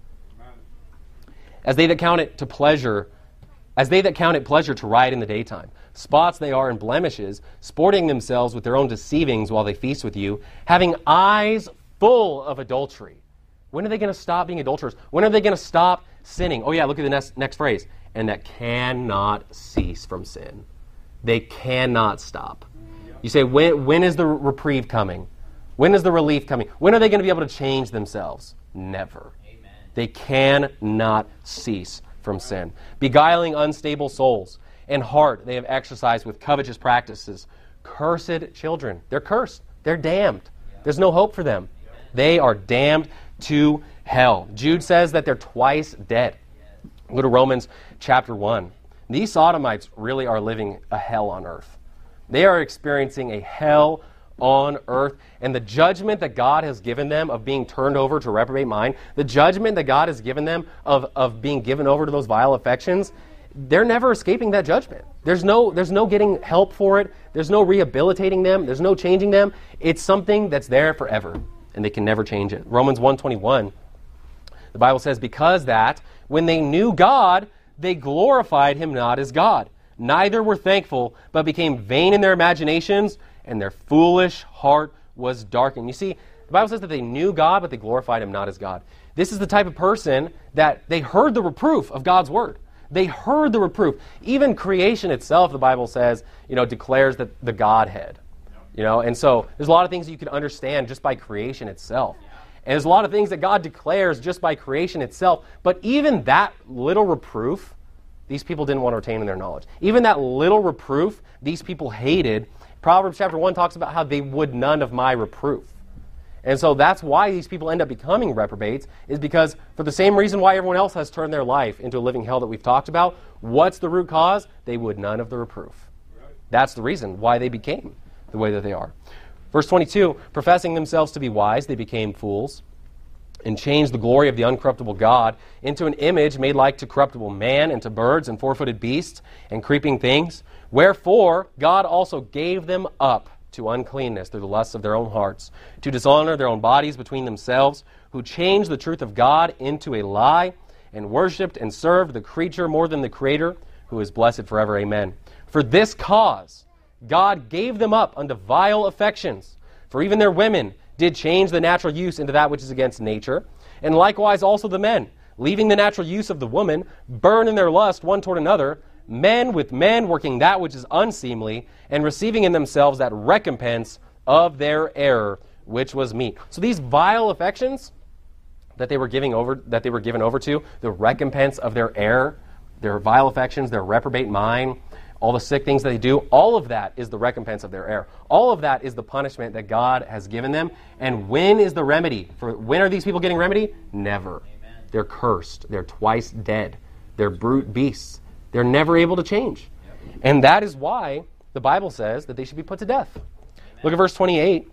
As they that count it to pleasure, as they that count it pleasure to ride in the daytime. Spots they are and blemishes, sporting themselves with their own deceivings while they feast with you, having eyes full of adultery. When are they going to stop being adulterers? When are they going to stop sinning? Oh yeah, look at the next, next phrase. And that cannot cease from sin. They cannot stop. You say, when, when is the reprieve coming? When is the relief coming? When are they going to be able to change themselves? Never. Amen. They cannot cease from sin. Beguiling unstable souls. And heart they have exercised with covetous practices. Cursed children. They're cursed. They're damned. There's no hope for them. They are damned to hell. Jude says that they're twice dead. Go to Romans chapter one. These sodomites really are living a hell on earth. They are experiencing a hell on earth. And the judgment that God has given them of being turned over to reprobate mind, the judgment that God has given them of, of being given over to those vile affections, they're never escaping that judgment. There's no, there's no getting help for it. There's no rehabilitating them. There's no changing them. It's something that's there forever, and they can never change it. Romans one twenty-one, the Bible says, because that, when they knew God, they glorified Him not as God. Neither were thankful, but became vain in their imaginations, and their foolish heart was darkened. You see, the Bible says that they knew God, but they glorified Him not as God. This is the type of person that they heard the reproof of God's Word. They heard the reproof. Even creation itself, the Bible says, you know, declares that the Godhead. You know, and so there's a lot of things that you can understand just by creation itself. And there's a lot of things that God declares just by creation itself. But even that little reproof, these people didn't want to retain in their knowledge. Even that little reproof, these people hated. Proverbs chapter one talks about how they would none of my reproof. And so that's why these people end up becoming reprobates, is because for the same reason why everyone else has turned their life into a living hell that we've talked about, what's the root cause? They would none of the reproof. Right. That's the reason why they became the way that they are. Verse twenty-two, professing themselves to be wise, they became fools, and changed the glory of the uncorruptible God into an image made like to corruptible man, and to birds, and four-footed beasts, and creeping things. Wherefore God also gave them up to uncleanness through the lusts of their own hearts, to dishonor their own bodies between themselves, who changed the truth of God into a lie, and worshipped and served the creature more than the Creator, who is blessed forever. Amen. For this cause God gave them up unto vile affections, for even their women did change the natural use into that which is against nature, and likewise also the men, leaving the natural use of the woman, burn in their lust one toward another, men with men working that which is unseemly, and receiving in themselves that recompense of their error, which was meat. So these vile affections that they were giving over, that they were given over to, the recompense of their error, their vile affections, their reprobate mind, all the sick things that they do, all of that is the recompense of their error. All of that is the punishment that God has given them. And when is the remedy? For when are these people getting remedy? Never. Amen. They're cursed. They're twice dead. They're brute beasts. They're never able to change. Yep. And that is why the Bible says that they should be put to death. Amen. Look at verse twenty-eight.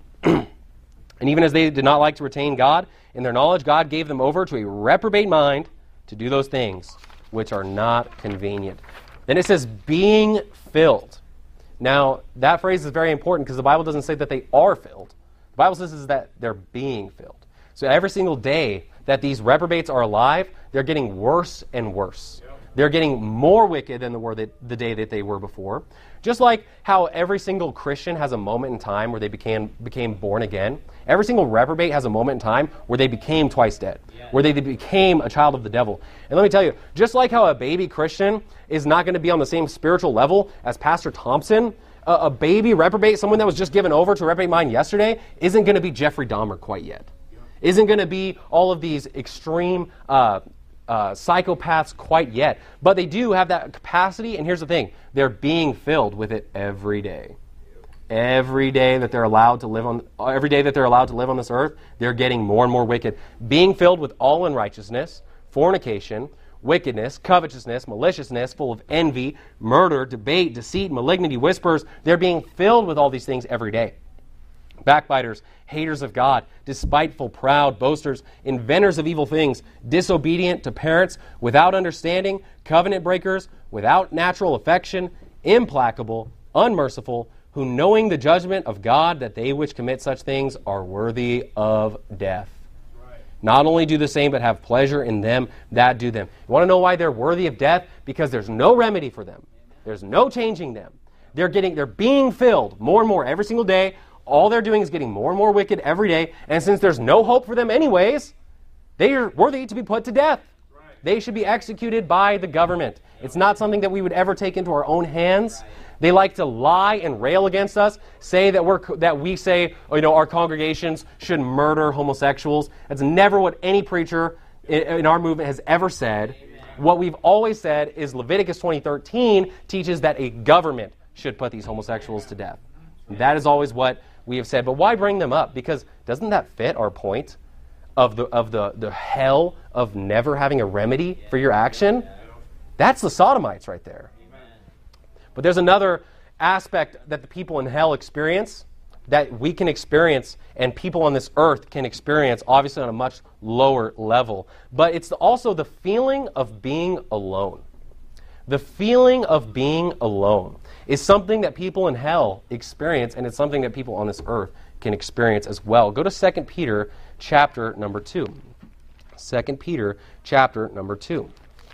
And even as they did not like to retain God in their knowledge, God gave them over to a reprobate mind to do those things which are not convenient. Then it says, being filled. Now, that phrase is very important because the Bible doesn't say that they are filled. The Bible says is that they're being filled. So every single day that these reprobates are alive, they're getting worse and worse. Yep. They're getting more wicked than the, were that, the day that they were before. Just like how every single Christian has a moment in time where they became, became born again, every single reprobate has a moment in time where they became twice dead, yeah. where they became a child of the devil. And let me tell you, just like how a baby Christian is not going to be on the same spiritual level as Pastor Thompson, a, a baby reprobate, someone that was just given over to a reprobate mind yesterday, isn't going to be Jeffrey Dahmer quite yet. Isn't going to be all of these extreme uh, uh, psychopaths quite yet. But they do have that capacity, and here's the thing. They're being filled with it every day. Every day that they're allowed to live on, every day that they're allowed to live on this earth, they're getting more and more wicked. Being filled with all unrighteousness, fornication, wickedness, covetousness, maliciousness, full of envy, murder, debate, deceit, malignity, whispers. They're being filled with all these things every day. Backbiters, haters of God, despiteful, proud, boasters, inventors of evil things, disobedient to parents, without understanding, covenant breakers, without natural affection, implacable, unmerciful, who knowing the judgment of God that they which commit such things are worthy of death. Right. Not only do the same, but have pleasure in them that do them. You want to know why they're worthy of death? Because there's no remedy for them. There's no changing them. They're getting, they're being filled more and more every single day. All they're doing is getting more and more wicked every day. And since there's no hope for them anyways, they are worthy to be put to death. Right. They should be executed by the government. It's not something that we would ever take into our own hands. Right. They like to lie and rail against us, say that we're that we say, you know, our congregations should murder homosexuals. That's never what any preacher in, in our movement has ever said. Amen. What we've always said is Leviticus twenty thirteen teaches that a government should put these homosexuals to death. That is always what we have said. But why bring them up? Because doesn't that fit our point of the of the, the hell of never having a remedy for your action? That's the sodomites right there. But there's another aspect that the people in hell experience that we can experience and people on this earth can experience, obviously on a much lower level. But it's also the feeling of being alone. The feeling of being alone is something that people in hell experience, and it's something that people on this earth can experience as well. Go to Second Peter chapter number two. Second Peter chapter number two.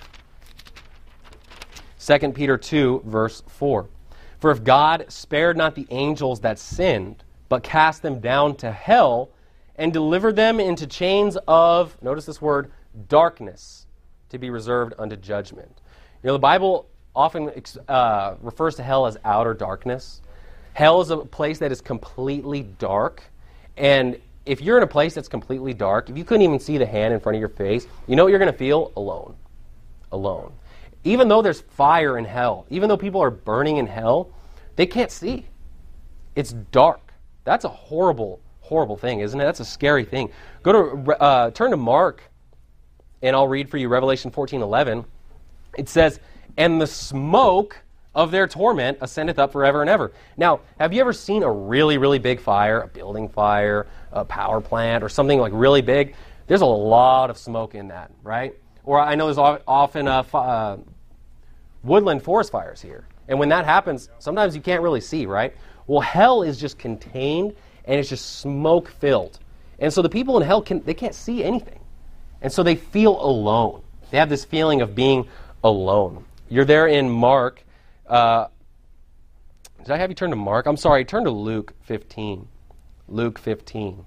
Second Peter two, verse four. For if God spared not the angels that sinned, but cast them down to hell, and delivered them into chains of, notice this word, darkness, to be reserved unto judgment. You know, the Bible often uh, refers to hell as outer darkness. Hell is a place that is completely dark, and if you're in a place that's completely dark, if you couldn't even see the hand in front of your face, you know what you're going to feel? Alone. Alone. Even though there's fire in hell, even though people are burning in hell, they can't see. It's dark. That's a horrible, horrible thing, isn't it? That's a scary thing. Go to uh, turn to Mark, and I'll read for you Revelation fourteen eleven. It says, "And the smoke of their torment ascendeth up forever and ever." Now, have you ever seen a really, really big fire, a building fire, a power plant, or something like really big? There's a lot of smoke in that, right? Or I know there's often uh, uh, woodland forest fires here. And when that happens, sometimes you can't really see, right? Well, hell is just contained, and it's just smoke-filled. And so the people in hell, can they can't see anything. And so they feel alone. They have this feeling of being alone. You're there in Mark. Uh, did I have you turn to Mark? I'm sorry, turn to Luke fifteen. Luke fifteen.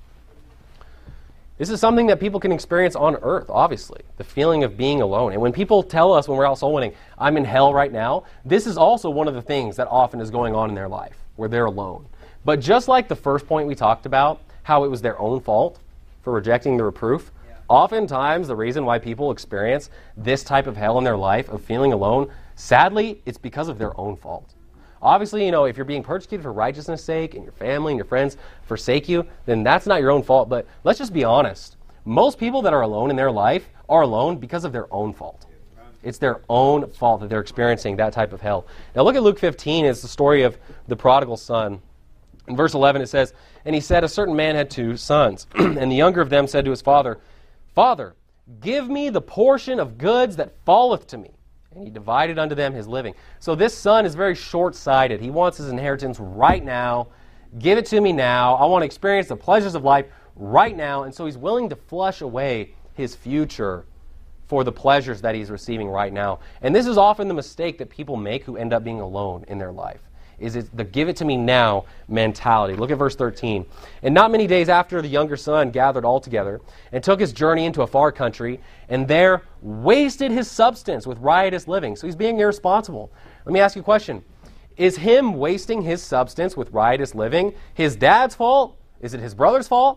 This is something that people can experience on earth, obviously, the feeling of being alone. And when people tell us when we're out soul winning, I'm in hell right now, this is also one of the things that often is going on in their life, where they're alone. But just like the first point we talked about, how it was their own fault for rejecting the reproof, yeah. Oftentimes the reason why people experience this type of hell in their life of feeling alone, sadly, it's because of their own fault. Obviously, you know, if you're being persecuted for righteousness' sake and your family and your friends forsake you, then that's not your own fault. But let's just be honest. Most people that are alone in their life are alone because of their own fault. It's their own fault that they're experiencing that type of hell. Now look at Luke fifteen. It's the story of the prodigal son. In verse eleven it says, "And he said, a certain man had two sons. And the younger of them said to his father, Father, give me the portion of goods that falleth to me. And he divided unto them his living." So this son is very short-sighted. He wants his inheritance right now. Give it to me now. I want to experience the pleasures of life right now. And so he's willing to flush away his future for the pleasures that he's receiving right now. And this is often the mistake that people make who end up being alone in their life, is it's the give it to me now mentality. Look at verse thirteen. "And not many days after, the younger son gathered all together and took his journey into a far country, and there wasted his substance with riotous living." So he's being irresponsible. Let me ask you a question. Is him wasting his substance with riotous living his dad's fault? Is it his brother's fault?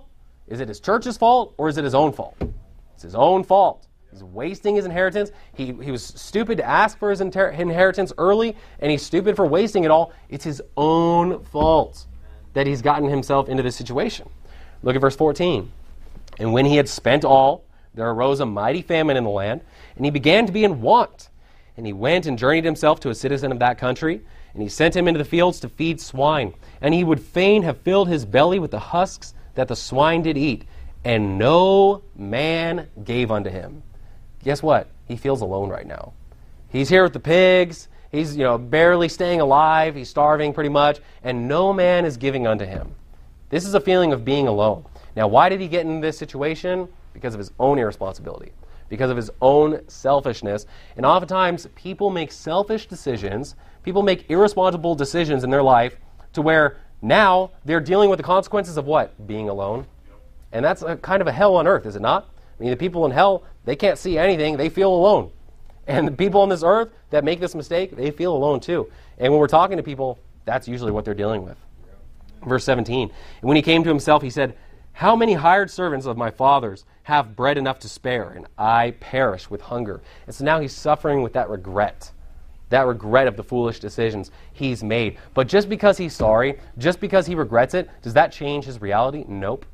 Is it his church's fault or is it his own fault? It's his own fault. He's wasting his inheritance. He, he was stupid to ask for his inter- inheritance early, and he's stupid for wasting it all. It's his own fault that he's gotten himself into this situation. Look at verse fourteen. And when he had spent all, there arose a mighty famine in the land, and he began to be in want. And he went and journeyed himself to a citizen of that country, and he sent him into the fields to feed swine. And he would fain have filled his belly with the husks that the swine did eat, and no man gave unto him. Guess what? He feels alone right now. He's here with the pigs. He's, you know, barely staying alive. He's starving pretty much, and no man is giving unto him. This is a feeling of being alone. Now, why did he get in this situation? Because of his own irresponsibility, because of his own selfishness. And oftentimes, people make selfish decisions. People make irresponsible decisions in their life to where now they're dealing with the consequences of what? Being alone. And that's a kind of a hell on earth, is it not? I mean, the people in hell, they can't see anything. They feel alone. And the people on this earth that make this mistake, they feel alone too. And when we're talking to people, that's usually what they're dealing with. Verse seventeen, and when he came to himself, he said, how many hired servants of my father's have bread enough to spare, and I perish with hunger? And so now he's suffering with that regret, that regret of the foolish decisions he's made. But just because he's sorry, just because he regrets it, does that change his reality? Nope.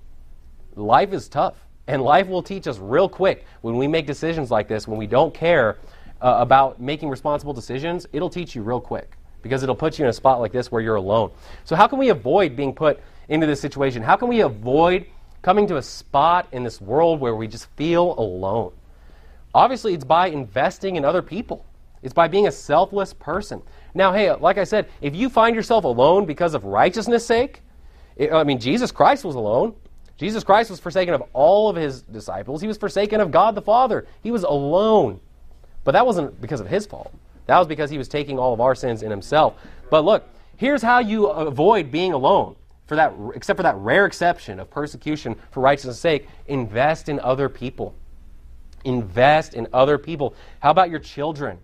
Life is tough. And life will teach us real quick when we make decisions like this, when we don't care uh, about making responsible decisions, it'll teach you real quick because it'll put you in a spot like this where you're alone. So how can we avoid being put into this situation? How can we avoid coming to a spot in this world where we just feel alone? Obviously, it's by investing in other people. It's by being a selfless person. Now, hey, like I said, if you find yourself alone because of righteousness' sake, it, I mean, Jesus Christ was alone. Jesus Christ was forsaken of all of his disciples. He was forsaken of God the Father. He was alone. But that wasn't because of his fault. That was because he was taking all of our sins in himself. But look, here's how you avoid being alone. For that, except for that rare exception of persecution for righteousness' sake, invest in other people. Invest in other people. How about your children?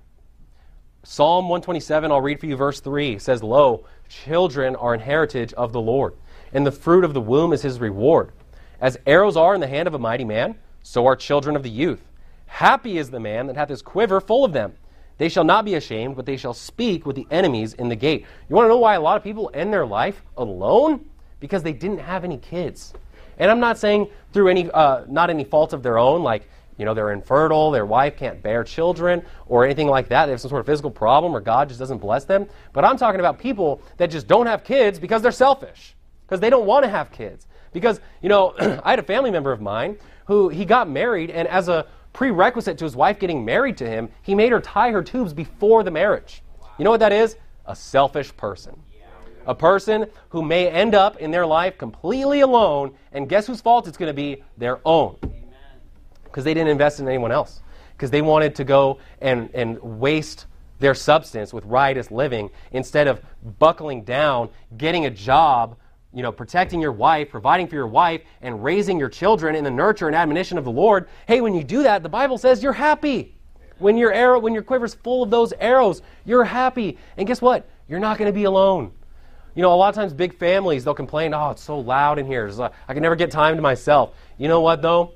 Psalm one twenty-seven, I'll read for you verse three, says, lo, children are an heritage of the Lord, and the fruit of the womb is his reward. As arrows are in the hand of a mighty man, so are children of the youth. Happy is the man that hath his quiver full of them. They shall not be ashamed, but they shall speak with the enemies in the gate. You want to know why a lot of people end their life alone? Because they didn't have any kids. And I'm not saying through any, uh, not any fault of their own, like, you know, they're infertile, their wife can't bear children, or anything like that. They have some sort of physical problem, or God just doesn't bless them. But I'm talking about people that just don't have kids because they're selfish, because they don't want to have kids. Because, you know, I had a family member of mine who he got married, and as a prerequisite to his wife getting married to him, he made her tie her tubes before the marriage. You know what that is? A selfish person. A person who may end up in their life completely alone, and guess whose fault it's going to be? Their own. Because they didn't invest in anyone else. Because they wanted to go and, and waste their substance with riotous living instead of buckling down, getting a job, you know, protecting your wife, providing for your wife, and raising your children in the nurture and admonition of the Lord. Hey, when you do that, the Bible says you're happy. When your arrow, when your quiver's full of those arrows, you're happy. And guess what? You're not going to be alone. You know, a lot of times big families, they'll complain, oh, it's so loud in here. Like, I can never get time to myself. You know what, though?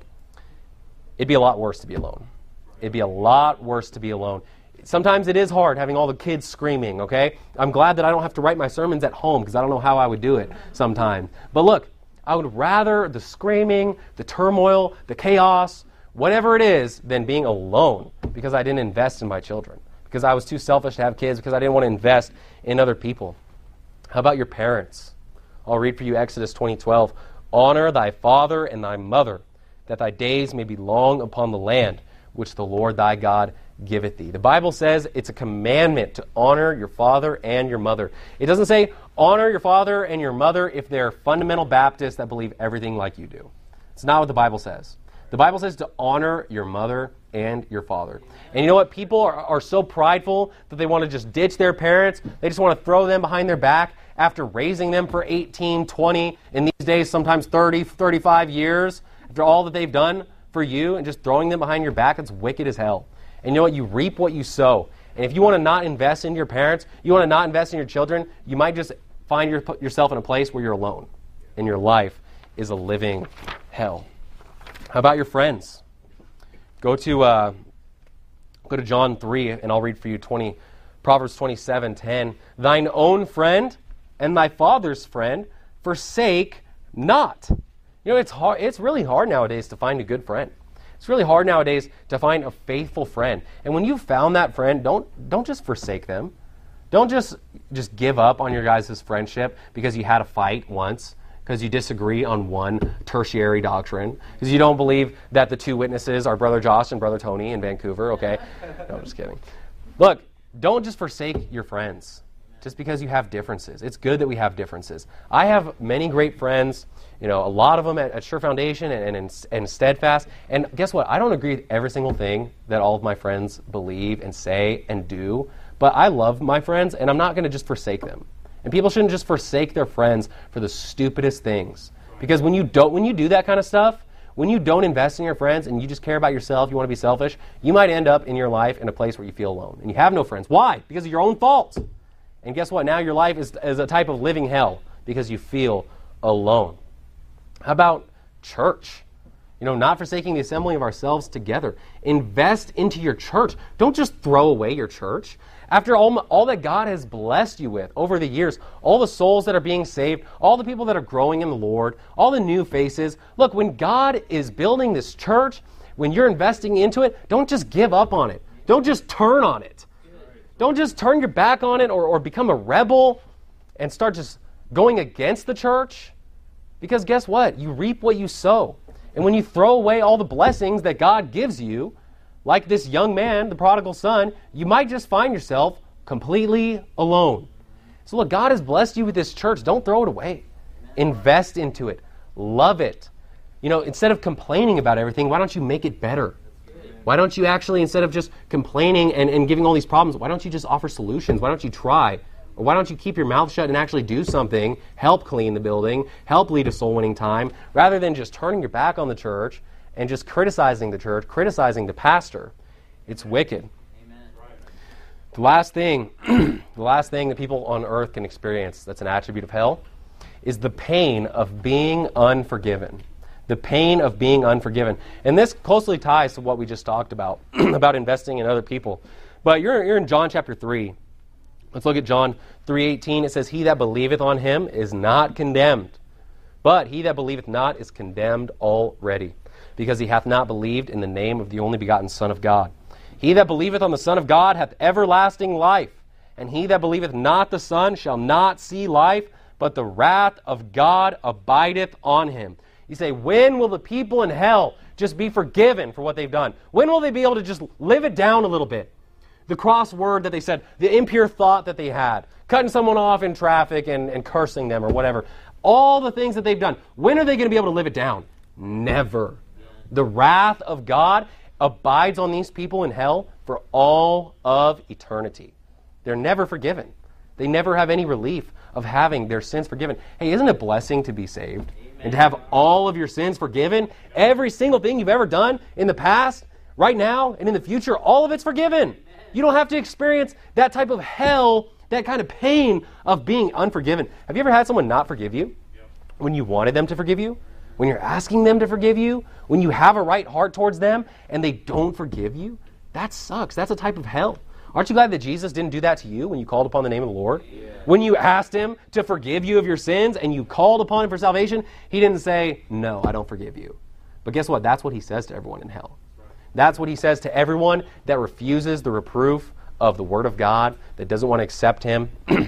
It'd be a lot worse to be alone. It'd be a lot worse to be alone. Sometimes it is hard having all the kids screaming, okay? I'm glad that I don't have to write my sermons at home because I don't know how I would do it sometimes. But look, I would rather the screaming, the turmoil, the chaos, whatever it is, than being alone because I didn't invest in my children, because I was too selfish to have kids, because I didn't want to invest in other people. How about your parents? I'll read for you Exodus twenty twelve. Honor thy father and thy mother, that thy days may be long upon the land which the Lord thy God giveth thee. The Bible says it's a commandment to honor your father and your mother. It doesn't say honor your father and your mother if they're fundamental Baptists that believe everything like you do. It's not what the Bible says. The Bible says to honor your mother and your father. And you know what? People are, are so prideful that they want to just ditch their parents. They just want to throw them behind their back after raising them for eighteen, twenty, in these days sometimes thirty, thirty-five years, after all that they've done for you, and just throwing them behind your back. It's wicked as hell. And you know what? You reap what you sow. And if you want to not invest in your parents, you want to not invest in your children, you might just find your, yourself in a place where you're alone in your life. is a living hell. How about your friends? Go to uh, go to John three, and I'll read for you twenty, Proverbs twenty-seven ten. Thine own friend and thy father's friend forsake not. You know, it's hard. It's really hard nowadays to find a good friend. It's really hard nowadays to find a faithful friend. And when you've found that friend, don't don't just forsake them. Don't just just give up on your guys' friendship because you had a fight once, because you disagree on one tertiary doctrine, because you don't believe that the two witnesses are Brother Josh and Brother Tony in Vancouver, okay? No, I'm just kidding. Look, don't just forsake your friends just because you have differences. It's good that we have differences. I have many great friends, you know, a lot of them at, at Sure Foundation and, and, and Steadfast. And guess what? I don't agree with every single thing that all of my friends believe and say and do, but I love my friends, and I'm not going to just forsake them. And people shouldn't just forsake their friends for the stupidest things. Because when you don't, when you do that kind of stuff, when you don't invest in your friends and you just care about yourself, you want to be selfish, you might end up in your life in a place where you feel alone. And you have no friends. Why? Because of your own fault. And guess what? Now your life is, is a type of living hell because you feel alone. How about church? You know, not forsaking the assembling of ourselves together. Invest into your church. Don't just throw away your church. After all, all that God has blessed you with over the years, all the souls that are being saved, all the people that are growing in the Lord, all the new faces. Look, when God is building this church, when you're investing into it, don't just give up on it. Don't just turn on it. Don't just turn your back on it or, or become a rebel and start just going against the church. Because guess what? You reap what you sow. And when you throw away all the blessings that God gives you, like this young man, the prodigal son, you might just find yourself completely alone. So look, God has blessed you with this church. Don't throw it away. Invest into it. Love it. You know, instead of complaining about everything, why don't you make it better? Why don't you actually, instead of just complaining and, and giving all these problems, why don't you just offer solutions? Why don't you try? Or why don't you keep your mouth shut and actually do something, help clean the building, help lead a soul-winning time, rather than just turning your back on the church and just criticizing the church, criticizing the pastor. It's wicked. Amen. The last thing, the last thing that people on earth can experience that's an attribute of hell is the pain of being unforgiven. The pain of being unforgiven. And this closely ties to what we just talked about, about investing in other people. But you're, you're in John chapter three. Let's look at John three eighteen. It says, He that believeth on him is not condemned, but he that believeth not is condemned already, because he hath not believed in the name of the only begotten Son of God. He that believeth on the Son of God hath everlasting life, and he that believeth not the Son shall not see life, but the wrath of God abideth on him. You say, when will the people in hell just be forgiven for what they've done? When will they be able to just live it down a little bit? The cross word that they said, the impure thought that they had, cutting someone off in traffic and, and cursing them or whatever. All the things that they've done. When are they going to be able to live it down? Never. The wrath of God abides on these people in hell for all of eternity. They're never forgiven. They never have any relief of having their sins forgiven. Hey, isn't it a blessing to be saved? Amen. And to have all of your sins forgiven? Every single thing you've ever done in the past, right now, and in the future, all of it's forgiven. You don't have to experience that type of hell, that kind of pain of being unforgiven. Have you ever had someone not forgive you? Yep. When you wanted them to forgive you? When you're asking them to forgive you? When you have a right heart towards them and they don't forgive you? That sucks. That's a type of hell. Aren't you glad that Jesus didn't do that to you when you called upon the name of the Lord? Yeah. When you asked Him to forgive you of your sins and you called upon Him for salvation, He didn't say, no, I don't forgive you. But guess what? That's what He says to everyone in hell. That's what He says to everyone that refuses the reproof of the Word of God, that doesn't want to accept Him.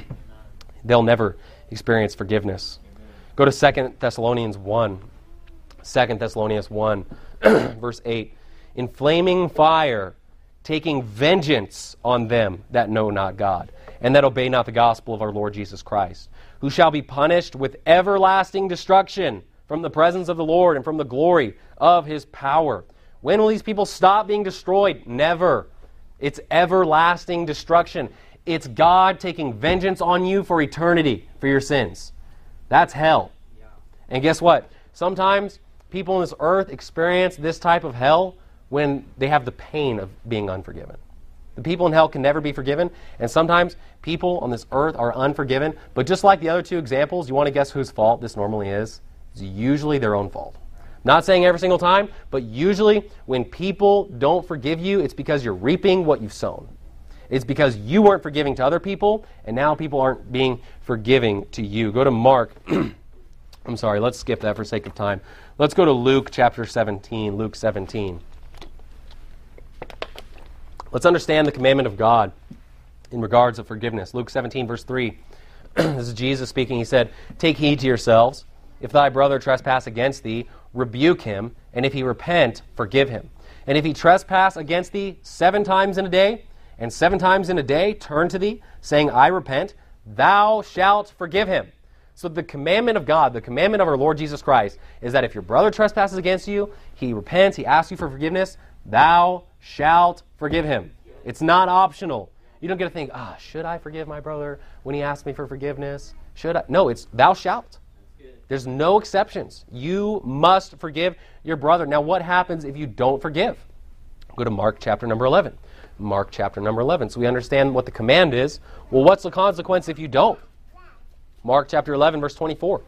They'll never experience forgiveness. Go to Second Thessalonians one. Second Thessalonians one, verse eight. In flaming fire, taking vengeance on them that know not God, and that obey not the gospel of our Lord Jesus Christ, who shall be punished with everlasting destruction from the presence of the Lord and from the glory of His power. When will these people stop being destroyed? Never. It's everlasting destruction. It's God taking vengeance on you for eternity, for your sins. That's hell. Yeah. And guess what? Sometimes people on this earth experience this type of hell when they have the pain of being unforgiven. The people in hell can never be forgiven, and sometimes people on this earth are unforgiven. But just like the other two examples, you want to guess whose fault this normally is? it's usually their own fault. Not saying every single time, but usually when people don't forgive you, it's because you're reaping what you've sown. It's because you weren't forgiving to other people, and now people aren't being forgiving to you. Go to Mark. I'm sorry, let's skip that for sake of time. Let's go to Luke chapter seventeen. Luke seventeen. Let's understand the commandment of God in regards of forgiveness. Luke seventeen, verse three. This is Jesus speaking. He said, "Take heed to yourselves. If thy brother trespass against thee, rebuke him, and if he repent, forgive him. And if he trespass against thee seven times in a day, and seven times in a day turn to thee, saying, I repent, thou shalt forgive him." So the commandment of God, the commandment of our Lord Jesus Christ, is that if your brother trespasses against you, he repents, he asks you for forgiveness, thou shalt forgive him. It's not optional. You don't get to think, ah, should I forgive my brother when he asks me for forgiveness? Should I? No, it's thou shalt. There's no exceptions. You must forgive your brother. Now, what happens if you don't forgive? Go to Mark chapter number eleven. Mark chapter number eleven. So we understand what the command is. Well, what's the consequence if you don't? Mark chapter eleven, verse twenty-four.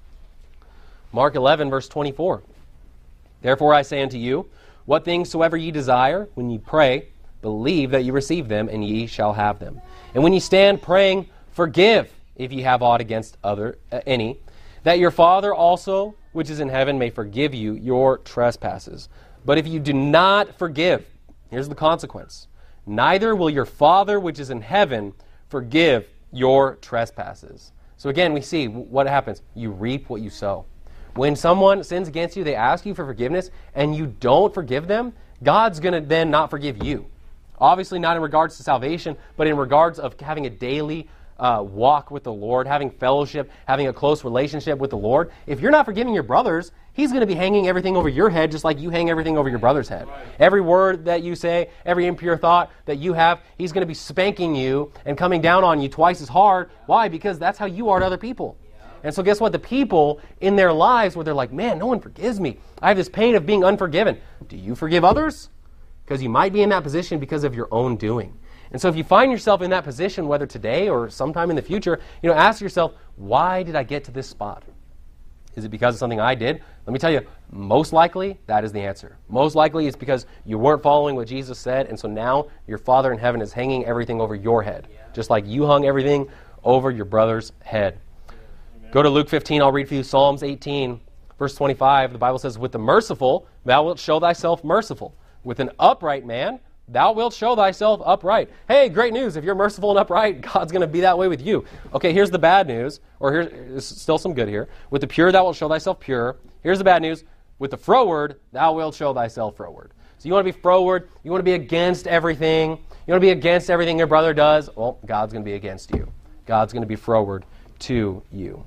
Mark eleven, verse twenty-four. Therefore I say unto you, what things soever ye desire, when ye pray, believe that ye receive them, and ye shall have them. And when ye stand praying, forgive, if ye have aught against other uh, any, that your Father also, which is in heaven, may forgive you your trespasses. But if you do not forgive, here's the consequence. Neither will your Father, which is in heaven, forgive your trespasses. So again, we see what happens. You reap what you sow. When someone sins against you, they ask you for forgiveness, and you don't forgive them, God's going to then not forgive you. Obviously not in regards to salvation, but in regards of having a daily uh, walk with the Lord, having fellowship, having a close relationship with the Lord. If you're not forgiving your brothers, He's going to be hanging everything over your head just like you hang everything over your brother's head. Right. Every word that you say, every impure thought that you have, He's going to be spanking you and coming down on you twice as hard. Why? Because that's how you are to other people. And so guess what? The people in their lives where they're like, man, no one forgives me. I have this pain of being unforgiven. Do you forgive others? Because you might be in that position because of your own doing. And so if you find yourself in that position, whether today or sometime in the future, you know, ask yourself, why did I get to this spot? Is it because of something I did? Let me tell you, most likely, that is the answer. Most likely it's because you weren't following what Jesus said, and so now your Father in heaven is hanging everything over your head, just like you hung everything over your brother's head. Amen. Go to Luke fifteen. I'll read for you Psalms eighteen, verse twenty-five. The Bible says, with the merciful, thou wilt show thyself merciful. With an upright man, thou wilt show thyself upright. Hey, great news. If you're merciful and upright, God's going to be that way with you. Okay, here's the bad news, or here's still some good here. With the pure, thou wilt show thyself pure. Here's the bad news. With the froward, thou wilt show thyself froward. So you want to be froward, you want to be against everything, you want to be against everything your brother does, well, God's going to be against you. God's going to be froward to you.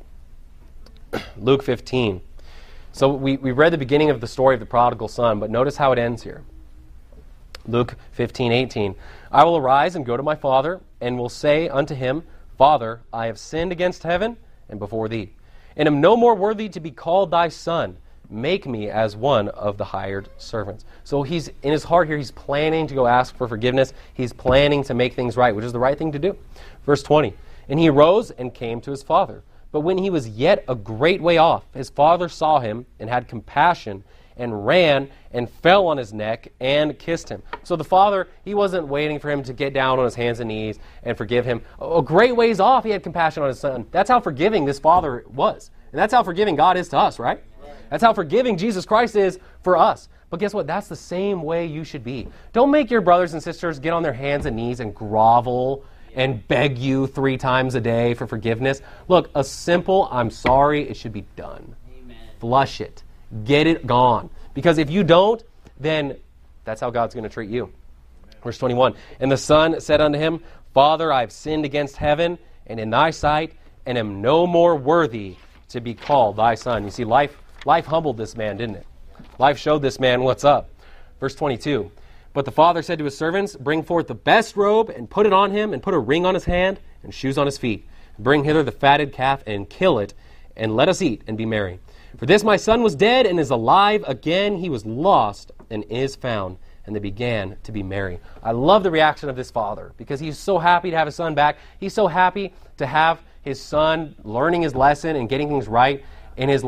Luke fifteen. So we, we read the beginning of the story of the prodigal son, but notice how it ends here. Luke fifteen, eighteen. I will arise and go to my father, and will say unto him, Father, I have sinned against heaven and before thee, and am no more worthy to be called thy son. Make me as one of the hired servants. So he's in his heart here, he's planning to go ask for forgiveness. He's planning to make things right, which is the right thing to do. Verse twenty. And he arose and came to his father. But when he was yet a great way off, his father saw him and had compassion, and ran and fell on his neck and kissed him. So the father, he wasn't waiting for him to get down on his hands and knees and forgive him. A great ways off, he had compassion on his son. That's how forgiving this father was. And that's how forgiving God is to us, right? right? That's how forgiving Jesus Christ is for us. But guess what? That's the same way you should be. Don't make your brothers and sisters get on their hands and knees and grovel and beg you three times a day for forgiveness. Look, a simple, I'm sorry, it should be done. Amen. Flush it. Get it gone. Because if you don't, then that's how God's going to treat you. Amen. Verse twenty-one. And the son said unto him, Father, I have sinned against heaven and in thy sight, and am no more worthy to be called thy son. You see, life, life humbled this man, didn't it? Life showed this man what's up. Verse twenty-two. But the father said to his servants, Bring forth the best robe, and put it on him, and put a ring on his hand, and shoes on his feet. Bring hither the fatted calf, and kill it, and let us eat, and be merry. For this my son was dead, and is alive again. He was lost, and is found. And they began to be merry. I love the reaction of this father, because he's so happy to have his son back. He's so happy to have his son learning his lesson and getting things right in his life.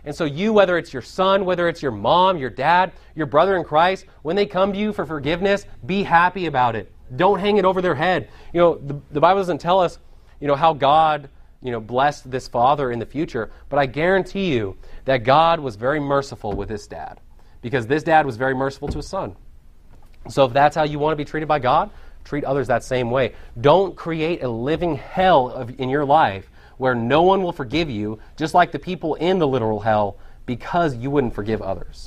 And so you, whether it's your son, whether it's your mom, your dad, your brother in Christ, when they come to you for forgiveness, be happy about it. Don't hang it over their head. You know, the, the Bible doesn't tell us, you know, how God, you know, blessed this father in the future, but I guarantee you that God was very merciful with this dad, because this dad was very merciful to his son. So if that's how you want to be treated by God, treat others that same way. Don't create a living hell of, in your life where no one will forgive you, just like the people in the literal hell, because you wouldn't forgive others.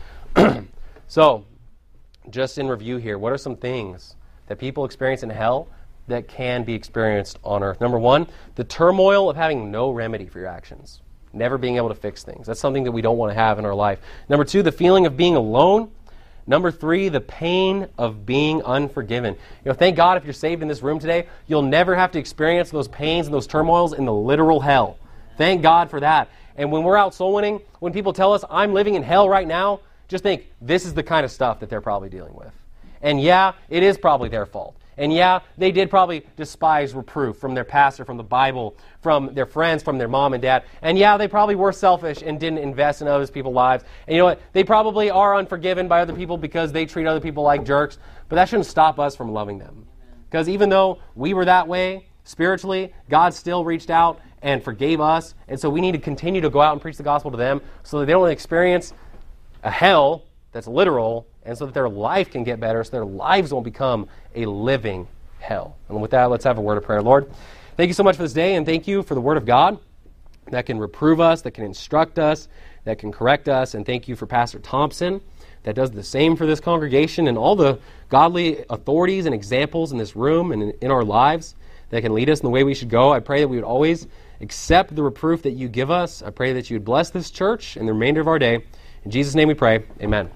So, just in review here, what are some things that people experience in hell that can be experienced on earth? Number one, the turmoil of having no remedy for your actions, never being able to fix things. That's something that we don't want to have in our life. Number two, the feeling of being alone. Number three, the pain of being unforgiven. You know, thank God if you're saved in this room today, you'll never have to experience those pains and those turmoils in the literal hell. Thank God for that. And when we're out soul winning, when people tell us, I'm living in hell right now, just think, this is the kind of stuff that they're probably dealing with. And yeah, it is probably their fault. And yeah, they did probably despise reproof from their pastor, from the Bible, from their friends, from their mom and dad. And yeah, they probably were selfish and didn't invest in other people's lives. And you know what? They probably are unforgiven by other people because they treat other people like jerks. But that shouldn't stop us from loving them. Because even though we were that way spiritually, God still reached out and forgave us. And so we need to continue to go out and preach the gospel to them so that they don't experience a hell that's literal, and so that their life can get better, so their lives won't become a living hell. And with that, let's have a word of prayer. Lord, thank you so much for this day, and thank you for the Word of God that can reprove us, that can instruct us, that can correct us, and thank you for Pastor Thompson that does the same for this congregation and all the godly authorities and examples in this room and in, in our lives that can lead us in the way we should go. I pray that we would always accept the reproof that you give us. I pray that you would bless this church and the remainder of our day. In Jesus' name we pray. Amen.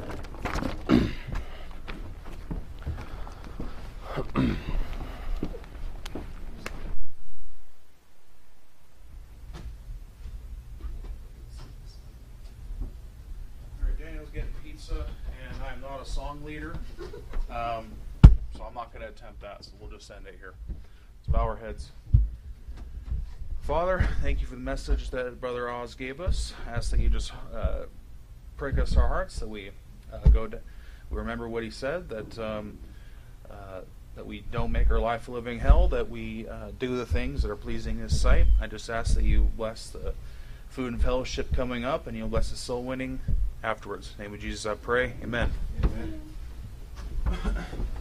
Daniel's getting pizza, and I'm not a song leader, um, so I'm not going to attempt that, so we'll just end it here. Let's bow our heads. Father, thank you for the message that Brother Oz gave us. I ask that you just uh, prick us our hearts, that we uh, go to, we remember what he said, that um, uh, that we don't make our life a living hell, that we uh, do the things that are pleasing in his sight. I just ask that you bless the food and fellowship coming up, and you'll bless the soul winning afterwards. In the name of Jesus I pray. Amen. Amen.